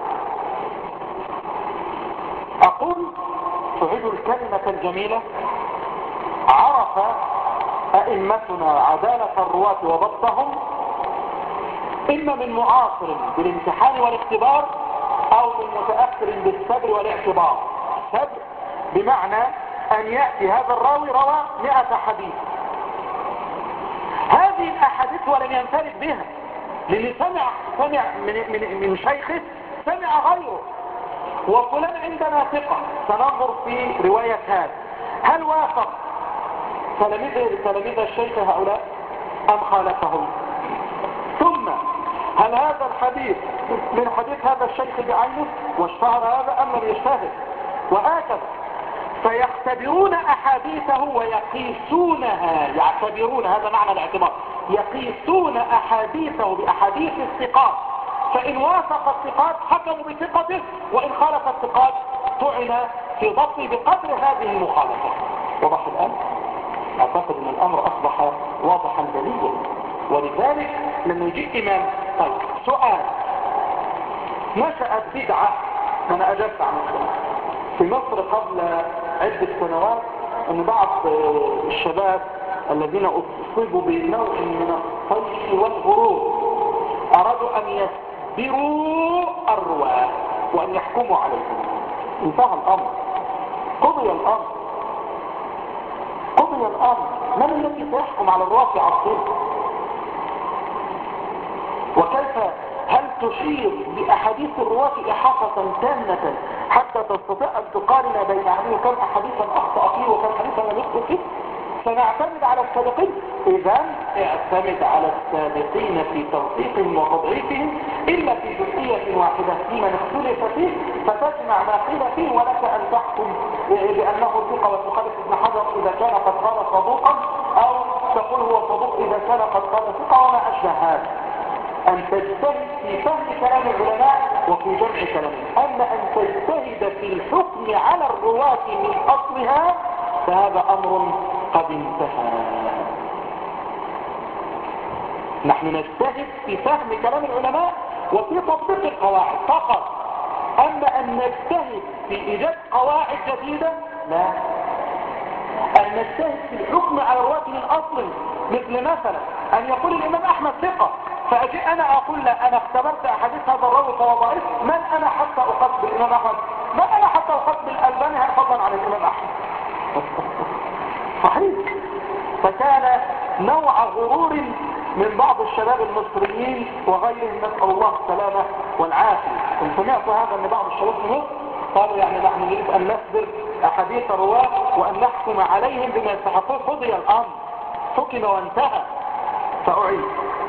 أقول أعيد الكلمة الجميلة: عرف أئمتنا عدالة الرواة وضبطهم إما من معاصر بالامتحان والاختبار أو من متأخر بالصبر والاعتبار. صبر بمعنى أن يأتي هذا الراوي روى 100 حديث، هذه الأحاديث ولم ينفرد بها، لأن سمع من شيخه، سمع غيره، وفلان عندنا ثقة، سننظر في رواية هذا هل وافق تلاميذ الشيخ هؤلاء أم خالفهم. ثم هل هذا الحديث من حديث هذا الشيخ بعينه واشتهر هذا أم لم يشتهر، وهكذا. فيختبرون أحاديثه ويقيسونها، يعتبرون، هذا معنى الاعتبار، يقيسون أحاديثه بأحاديث الثقات، فإن وافق الثقات حكموا بثقته، وإن خالف الثقات طعن في ضبطه بقدر هذه المخالفة. وضح الآن؟ أعتقد أن الأمر أصبح واضحا جليا. ولذلك لما يجي إمام، طيب سؤال، نشأت بدعة، أنا أجبت عن السؤال في مصر قبل عدة سنوات، أن بعض الشباب الذين أصيبوا بنوع من الطيش والغرور أرادوا أن يسبروا الرواة وأن يحكموا عليهم. انتهى الأمر، قضي الأمر، قضي الأمر. من الذي سيحكم على الرواة في عصره؟ وكيف هل تشير بأحاديث الرواة إحاطة تامة حتى تستطيع أن تقارن بين عنه كم حديثا أخطأ فيه وكم حديثا لم يخطئ فيه؟ سنعتمد على السابقين. إذن اعتمد على السابقين في توثيقهم وتضعيفهم إلا في جزئية واحدة فيما اختلف فيه، فتجمع ما قيل فيه، ولك أن تحكم بأنه ثقة وتخالف ابن حجر إذا كان قد قال صدوقا، أو تقول هو صدوق إذا كان قد قال ثقة، وما أشبه هذا. أن تجتهد في فهم كلام العلماء وفي جمع كلامهم. أما أن تجتهد في الحكم على الرواة من أصلها فهذا أمر قد انتهى. نحن نجتهد في فهم كلام العلماء وفي تطبيق القواعد فقط. أما أن نجتهد في إيجاد قواعد جديدة لا. أن نجتهد في الحكم على الرواة من أصل، مثل مثلا أن يقول الإمام أحمد ثقة، فأجي أنا أقول لا، أنا اختبرت أحاديث هذا الراوي فهو ضعيف، من أنا حتى أقصد بالإمام أحمد؟ من أنا حتى أقصد بالألباني فضلا عن الإمام أحمد؟ صحيح. فكان نوع غرور من بعض الشباب المصريين وغيرهم، نسأل الله السلامة والعافية. كنت سمعت هذا من بعض الشباب في مصر، قالوا يعني نحن نريد أن نصدر أحاديث الرواة وأن نحكم عليهم بما يستحقون. قضي الأمر، حكم وانتهى. فأعيد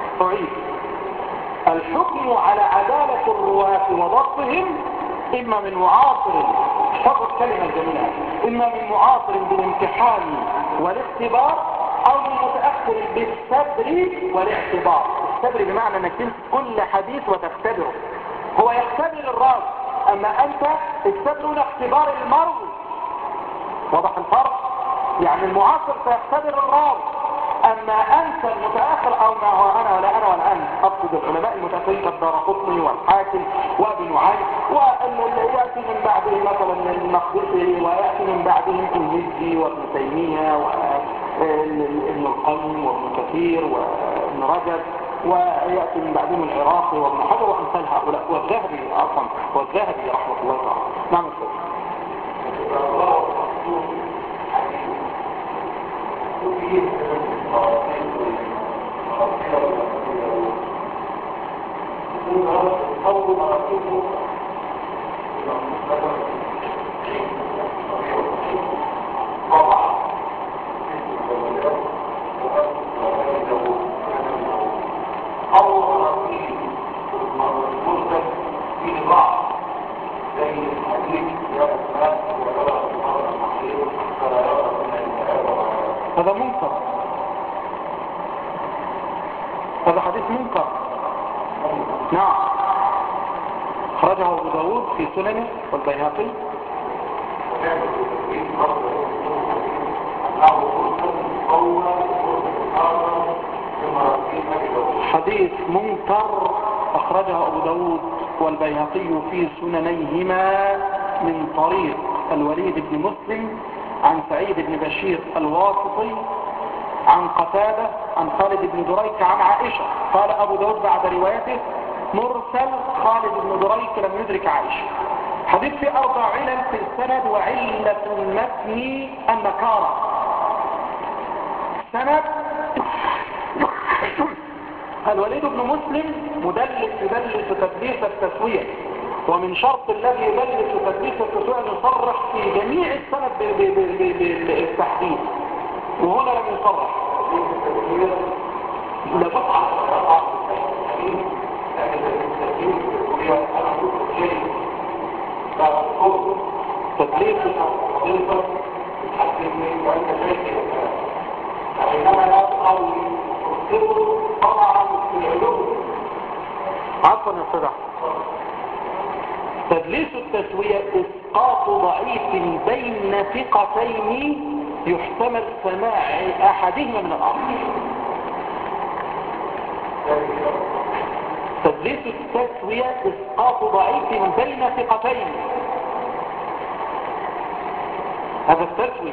الحكم على عدالة الرواة وضبطهم إما من معاصر، احفظوا الكلمة الجميلة، إما من معاصر بالامتحان والاختبار أو من متأخر بالصبر والاعتبار. الصبر بمعنى أنك تمسك كل حديث وتختبره، هو يختبر الراوي، أما أنت الصبر اختبار المروي. وضح الفرق؟ يعني المعاصر سيختبر الراوي، أما أنت المتأخر، أو ما هو أنا ولا أنت، أقصد العلماء المتأخرين كالدارقطني والحاكم وابن نعيم، واللي يأتي من بعدهم مثلا المقدسي، ويأتي من بعدهم المزي وابن تيمية وابن القيم وابن كثير وابن رجب، ويأتي من بعدهم العراقي وابن حجر وأمثال هؤلاء، والذهبي عفوا، والذهبي رحمة الله تعالى. نعم الشيخ. هذا منكر، هذا حديث منكر. نعم، خرجه أبو داود في سننه والبيهقي. حديث منكر أخرجه أبو داود والبيهقي في سننيهما من طريق الوليد بن مسلم عن سعيد بن بشير الواسطي عن قتادة عن خالد بن دريك عن عائشة. قال أبو داود بعد روايته مرسل خالد بن دريك لم يدرك عائشة. حديث في 4 علل في السند، وعلة المتن النكارة. سند الوليد بن مسلم يدلس تدليس التسوية، ومن شرط الذي يدلس تدليس التسوية أن يصرح في جميع السند بالتحديد، وهنا لم يصرح. تدليس عفوا يا صدح. تدليس التسوية إسقاط ضعيف بين ثقتين يحتمل سماع أحدهما من الآخر. تدليس التسوية إسقاط ضعيف بين ثقتين، هذا التسوية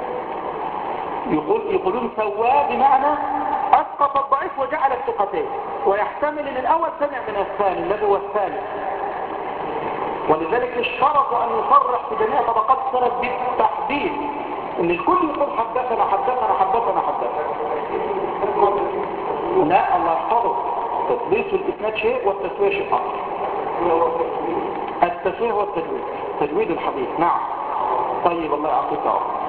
يقولون سواه بمعنى أسقط الضعيف وجعل الثقتين، ويحتمل ان الأول سمع من الثاني الذي هو الثالث، ولذلك اشترط أن يصرح في جميع طبقات السند بالتحديد، ان الكل يقول حدثنا حدثنا حدثنا حدثنا. لا، الله يحفظه، تدليس الإسناد شيء والتسوية شيء آخر. التسوية هو التجويد، تجويد الحديث. نعم. طيب الله يعطيك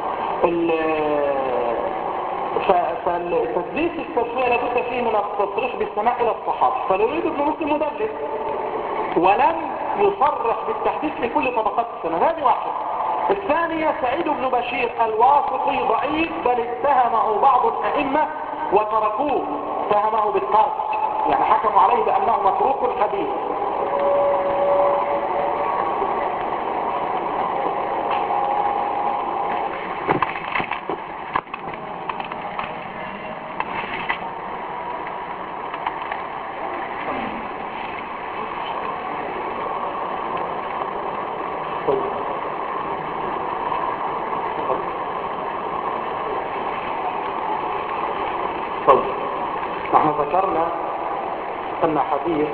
فتدليس التسوية لابد فيه من التصريح بالسماع إلى الصحابة، فالوليد بن مسلم مدلس ولم يصرح بالتحديث لكل طبقات السند، هذه واحدة. الثانية سعيد بن بشير الواسطي ضعيف، بل اتهمه بعض الأئمة وتركوه، اتهمه بالترك، يعني حكموا عليه بأنه متروك الحديث. نحن ذكرنا أن حديث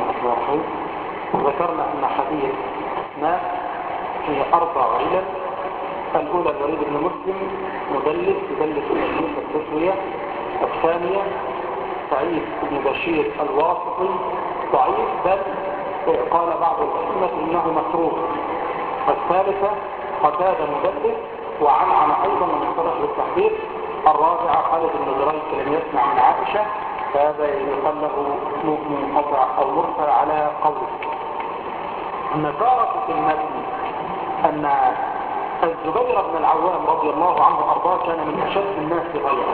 أسماء فيه 4 علل. الأولى الوليد بن مسلم مدلس يدلس تدليس التسوية. الثانية سعيد بن بشير الواسطي ضعيف، بل قال بعض الأئمة إنه متروك. الثالثة قتادة مدلس وعنعن أيضا من يصرح بالتحديث. الرابعة خالد بن دريك لم يسمع من عائشة، فهذا يقال له منقطع أو مرسل على قوله. النكارة في المتن أن الزبير بن العوام رضي الله عنه وأرضاه كان من أشد الناس غيرا،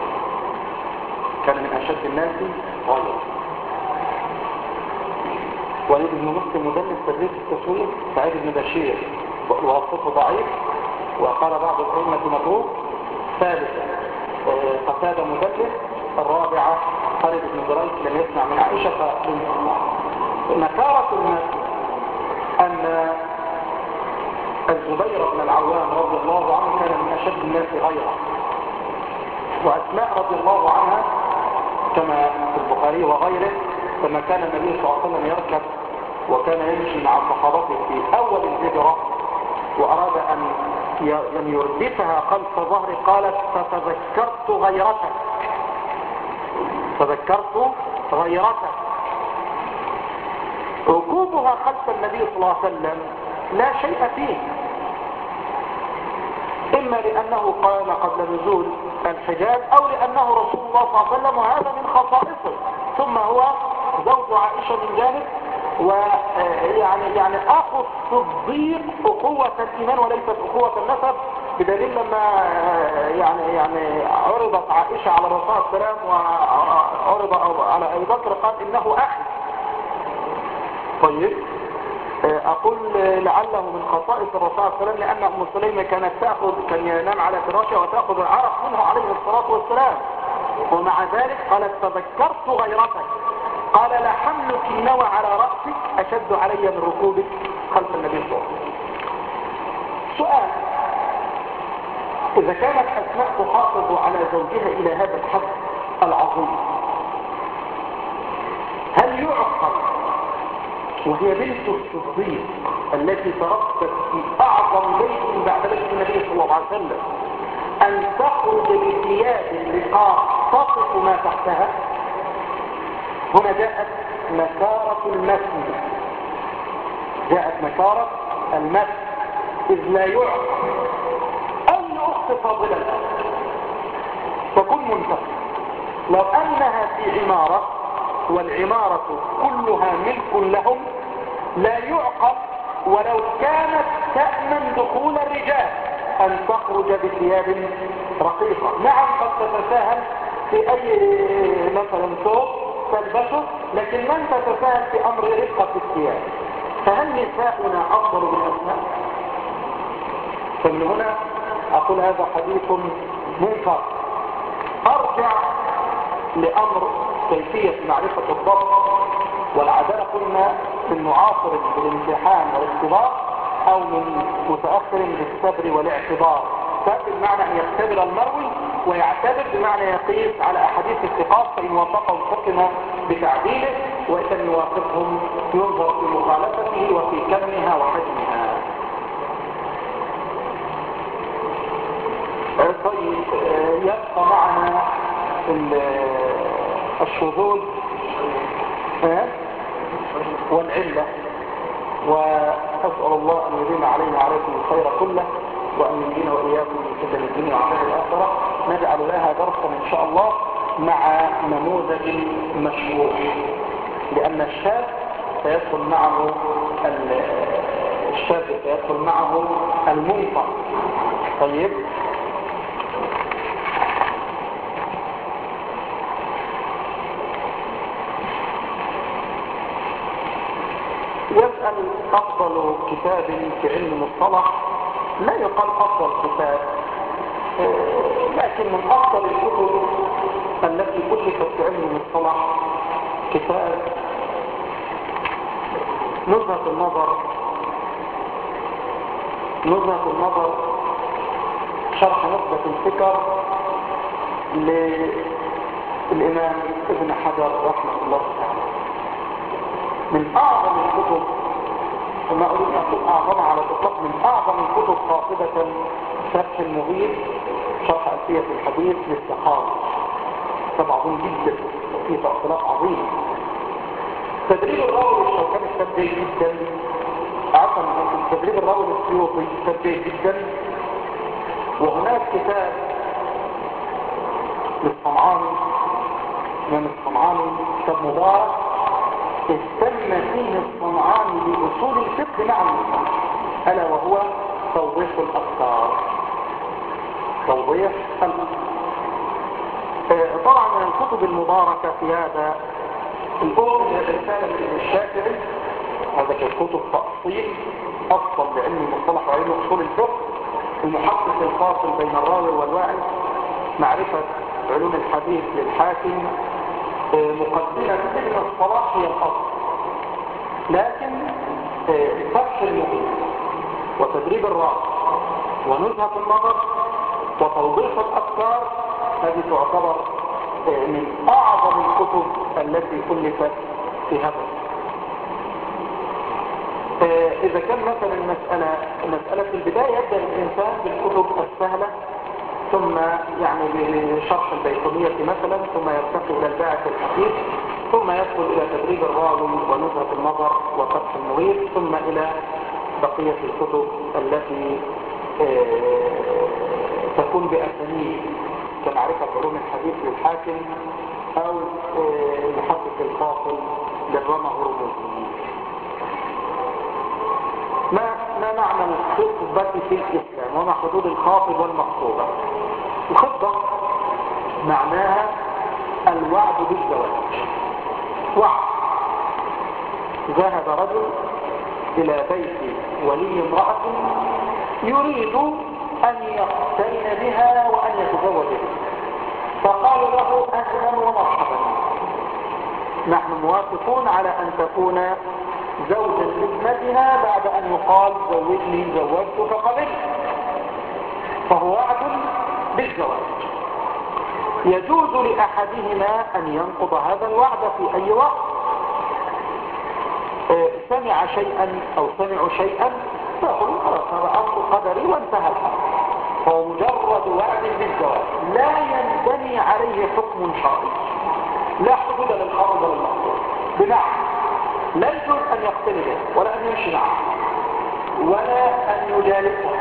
وليد بن مسلم مدلس تدليس التسوية. سعيد بن بشير واسطه ضعيف وقال بعض الأئمة متروك. ثالثا قتادة مدلس. الرابعة خالد بن دريك لم يسمع من عائشة فانقطع. نكارة المتن أن الزبير بن العوام رضي الله عنه كان من أشد الناس غيرا، وأسماء رضي الله عنها كما في البخاري وغيره لما كان النبي صلى الله عليه وسلم يركب وكان يمشي مع صحابته في أول الهجرة وأراد أن يردفها خلف ظهري، قالت فتذكرت غيرتك. ركوبها خلف النبي صلى الله عليه وسلم لا شيء فيه، إما لأنه قام قبل نزول الحجاب أو لأنه رسول الله صلى الله عليه وسلم وهذا من خصائصه، ثم هو زوج عائشة من جانب، ويعني أخو الصديق أخوة الإيمان وليست أخوة النسب، بدليل لما يعني عرضت عائشة على الرسول صلى الله عليه وسلم وعرض على أبي بكر قال إنه أخي. طيب أقول لعله من خصائص الرسول صلى الله عليه وسلم، لأن أم سليمة كان ينام على فراشه وتأخذ العرق منه عليه الصلاة والسلام، ومع ذلك قالت تذكرت غيرتك، قال لحملك النوى على رأسك أشد علي من ركوبك خلف النبي صلى الله عليه وسلم. سؤال: إذا كانت أسماء تحافظ على زوجها إلى هذا الحد العظيم، هل يعقل وهي بنت الصديق التي تربت في أعظم بيت بعد بيت النبي صلى الله عليه وسلم أن تخرج بثياب رقاق تصف ما تحتها؟ هنا جاءت مسارة المسجد، جاءت مسارة المسجد، إذ لا يعقل أي أخت فاضلة تكون منتقل لو أنها في عمارة والعمارة كلها ملك لهم، لا يعقل ولو كانت تأمن دخول الرجال أن تخرج بثياب رقيقة. نعم قد تتساهل في أي مثلا ثوب تلبسه، لكن لن تتساهل في أمر رقة الثياب. فهل نساؤنا أفضل من أسماء؟ فمن هنا أقول هذا حديث منكر. أرجع لأمر كيفية معرفة الضبط والعدالة، قلنا من معاصر بالامتحان والاختبار أو من متأخر بالصبر والاعتبار. صبر بمعنى أن يختبر المروي، ويعتبر بمعنى يقيس على أحاديث الثقات، فإن وافقهم حكم بتعديله، وإن لم يوافقهم ينظر في مخالفته وفي كمها وحجمها. طيب، يبقى معنا الشذوذ والعلة، وأسأل الله أن يديم علينا عليكم الخير كله، وأن يدينا وإياكم من فتن الدنيا وعذاب الآخرة. نجعل لها درسا إن شاء الله مع نموذج مشروع، لأن الشاب سيدخل معه المنكر. طيب، يسأل أفضل كتاب في علم المصطلح. لا يقال أفضل كتاب، لكن من أفضل الكتب التي ألفت في علم المصطلح كتاب نزهة النظر شرح نخبة الفكر للإمام ابن حجر رحمه الله تعالى. من أعظم الكتب، وما أريد أن أقول أعظم على الإطلاق، من أعظم الكتب قاطبة فتح المغيث شرح ألفية الحديث للسخاوي، كتاب عظيم جدا وفيه تأصيلات عظيمة. تدريب الراوي للشوكاني كتاب جيد جدا. عفوا، تدريب الراوي للسيوطي كتاب جيد جدا. وهناك كتاب للصنعاني، الإمام الصنعاني، كتاب مبارك اهتم فيه الصنعاني بأصول الفقه مع المصطلح، ألا وهو توضيح الأفكار. طبعا من الكتب المباركة في هذا الرسالة لابن الشافعي، هذا كتب تأصيل أصل لعلم المصطلح وعلم أصول الفقه. المحقق الفاصل بين الراوي والواعي، معرفة علوم الحديث للحاكم. مقدمة ابن الصلاح هي الأصل، لكن فتح المغيث وتدريب الراوي ونزهة النظر وتوضيح الأفكار، هذه تعتبر من أعظم الكتب التي ألفت في هذا. إذا كان مثلا مسألة في البداية يبدأ الإنسان بالكتب السهلة، ثم يعني بشرح البيقونية مثلا، ثم يرتقي إلى الباعث الحديث، ثم يدخل إلى تدريب الراوي ونزهة النظر وفتح المغيث، ثم إلى بقية الكتب التي تكون بأسانيد كمعرفة علوم الحديث للحاكم، أو محقق الفاصل للرمى هرمزي. ما معنى الخطبة في الإسلام، وما حدود الخاطب والمخطوبة؟ الخطبة معناها الوعد بالزواج. وعد. ذهب رجل إلى بيت ولي امرأة يريد أن يقترن بها وأن يتزوج بها، فقالوا له أهلا ومرحبا، نحن موافقون على أن تكون زوجا لابنتنا بعد أن يقال زوجني زوجتك قبل، فهو وعد بالزواج. يجوز لأحدهما أن ينقض هذا الوعد في أي وقت، سمع شيئا أو سمعوا شيئا فقلوا خلاص هذا أمر قدري وانتهى الحال، فهو مجرد وعد بالزواج لا ينبني عليه حكم شرعي، لا حدود للخاطب ولا المخطوب، بمعنى لا يجوز أن يقتل به ولا أن يمشي معه ولا أن يجالسه.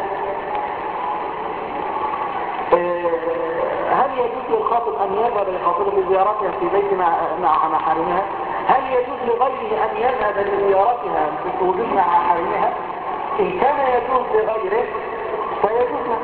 هل يجوز للخاطب أن يذهب لخاطبه لزيارتها في بيت مع محارمها؟ هل يجوز لغيره أن يذهب لزيارتها في وجود مع محارمها؟ إن كان يجوز لغيره فيجوز له،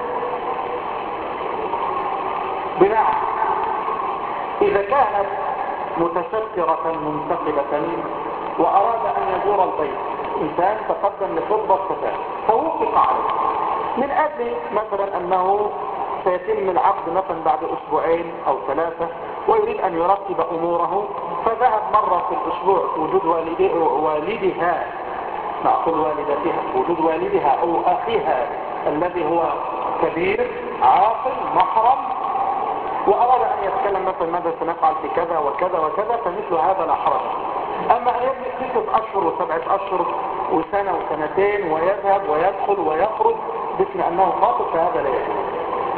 بمعنى إذا كانت متسترة منتقبة وأراد أن يزور البيت، إنسان تقدم لخطبة فتاة فوقف عليه من أجل مثلا أنه سيتم العقد مثلا بعد أسبوعين أو 3 ويريد أن يرتب أموره، فذهب مرة في الأسبوع وجود والدها، نقول والدتها، وجود والدها أو أخيها الذي هو كبير عاقل محرم، وأراد أن يتكلم مثلا ماذا سنفعل في كذا وكذا وكذا، فمثل هذا لا حرج. أما أن يجلس 6 أشهر و7 أشهر وسنة وسنتين ويذهب ويدخل ويخرج باسم أنه خاطب فهذا لا يجوز.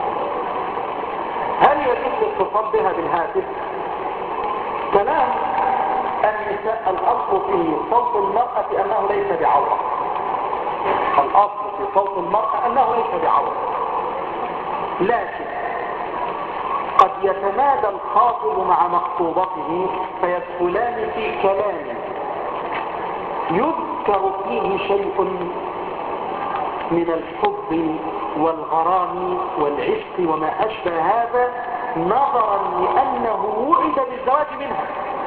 هل يجوز الاتصال بها بالهاتف؟ كلام النساء الأصل في صوت المرأة أنه ليس بعورة، الأصل في صوت المرأة أنه ليس بعورة، لكن قد يتمادى الخاطب مع مخطوبته فيدخلان في كلام يذكر فيه شيء من الحب والغرام والعشق وما أشبه هذا، نظرا لأنه وعد بالزواج منها.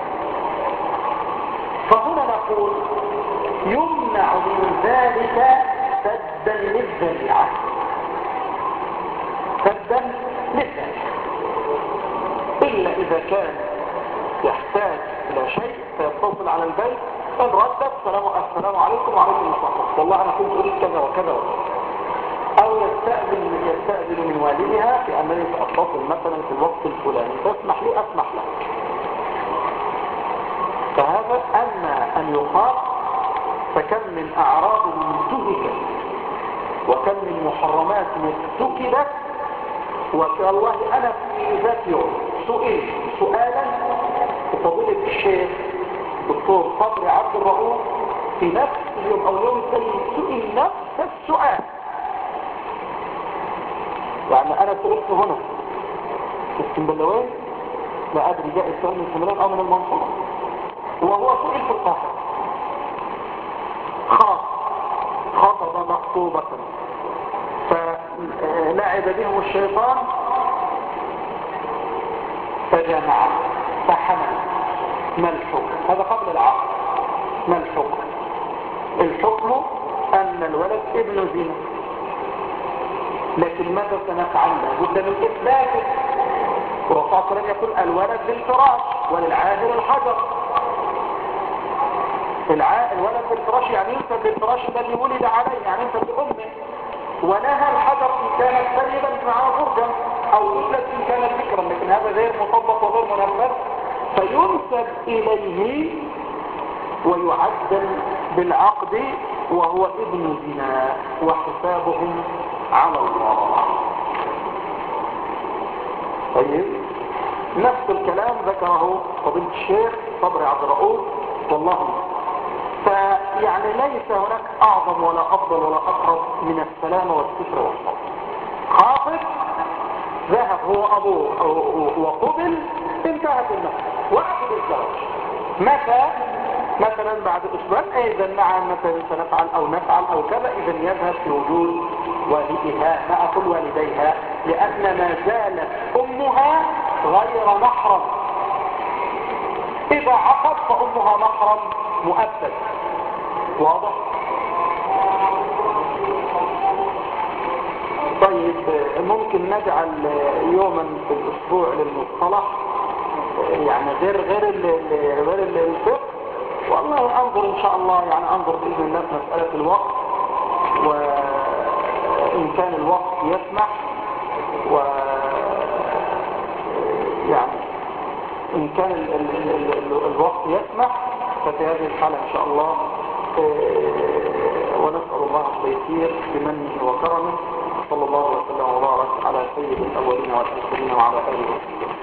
فهنا نقول يمنع من ذلك سدا للذريعة، سدا للذريعة، إلا إذا كان يحتاج إلى شيء فيتصل على البيت إن ردت السلام عليكم وعليكم السلام، والله أنا كنت أريد كذا وكذا وكذا، أو يستأذن من والدها بأنني سأتصل مثلا في الوقت الفلاني تسمح لي أسمح لك، فهذا. أما أن يقال فكم من أعراض منتهكة وكم من محرمات ارتكبت، والله أنا في ذات يوم سئل سؤالا وفضيلة الشيخ دكتور صبري عبد الرؤوف في نفس اليوم أو اليوم الثاني سئل نفس السؤال، يعني أنا سئلت هنا في السنبلاوين، لا أدري جاء السؤال من السنبلاوين أو من المنصورة، وهو سئل في القاهرة خطب مخطوبة فلعب بهم الشيطان فجمع فحمل، ما الحكم؟ هذا قبل العقد. ما الحكم؟ الحكم أن الولد ابن زنا، لكن ماذا سنفعل؟ لابد من إثباته. الرسول صلى الله عليه وسلم يقول الولد بالفراش وللعاهر الحجر. الولد بالفراش يعني ينسب للفراش الذي ولد عليه، يعني ينسب لأمه، ونهى الحجر إن كانت سيدا مع فرجا أو طفلة إن كانت ذكرا، لكن هذا غير مطبق وغير منفذ، فينسب إليه ويعدل بالعقد وهو ابن زنا وحسابهم على الله. طيب نفس الكلام ذكره فضيلة الشيخ صبري عبد الرؤوف والله. فيعني ليس هناك أعظم ولا أفضل ولا أقرب من السلامة والستر والصبر. خاطب ذهب هو أبوه وقبل، انتهت المسألة وعقد الزواج. متى؟ مثلا بعد أسبوع، إذا نعم مثلا سنفعل أو نفعل أو كذا، إذا يذهب في وجود والدها مع كل والديها، لأن ما زالت أمها غير محرم. إذا عقد فأمها محرم مؤبد، واضح؟ طيب ممكن نجعل يوما في الاسبوع للمصطلح، يعني غير الفقه. والله انظر ان شاء الله، يعني انظر باذن الله في مساله الوقت، وان كان الوقت يسمح، و يعني ان كان الوقت يسمح ففي هذه الحاله ان شاء الله. ونسال الله التيسير بمنه وكرمه. صلى الله وسلم وبارك على سيد الاولين والاخرين وعلى اله وصحبه.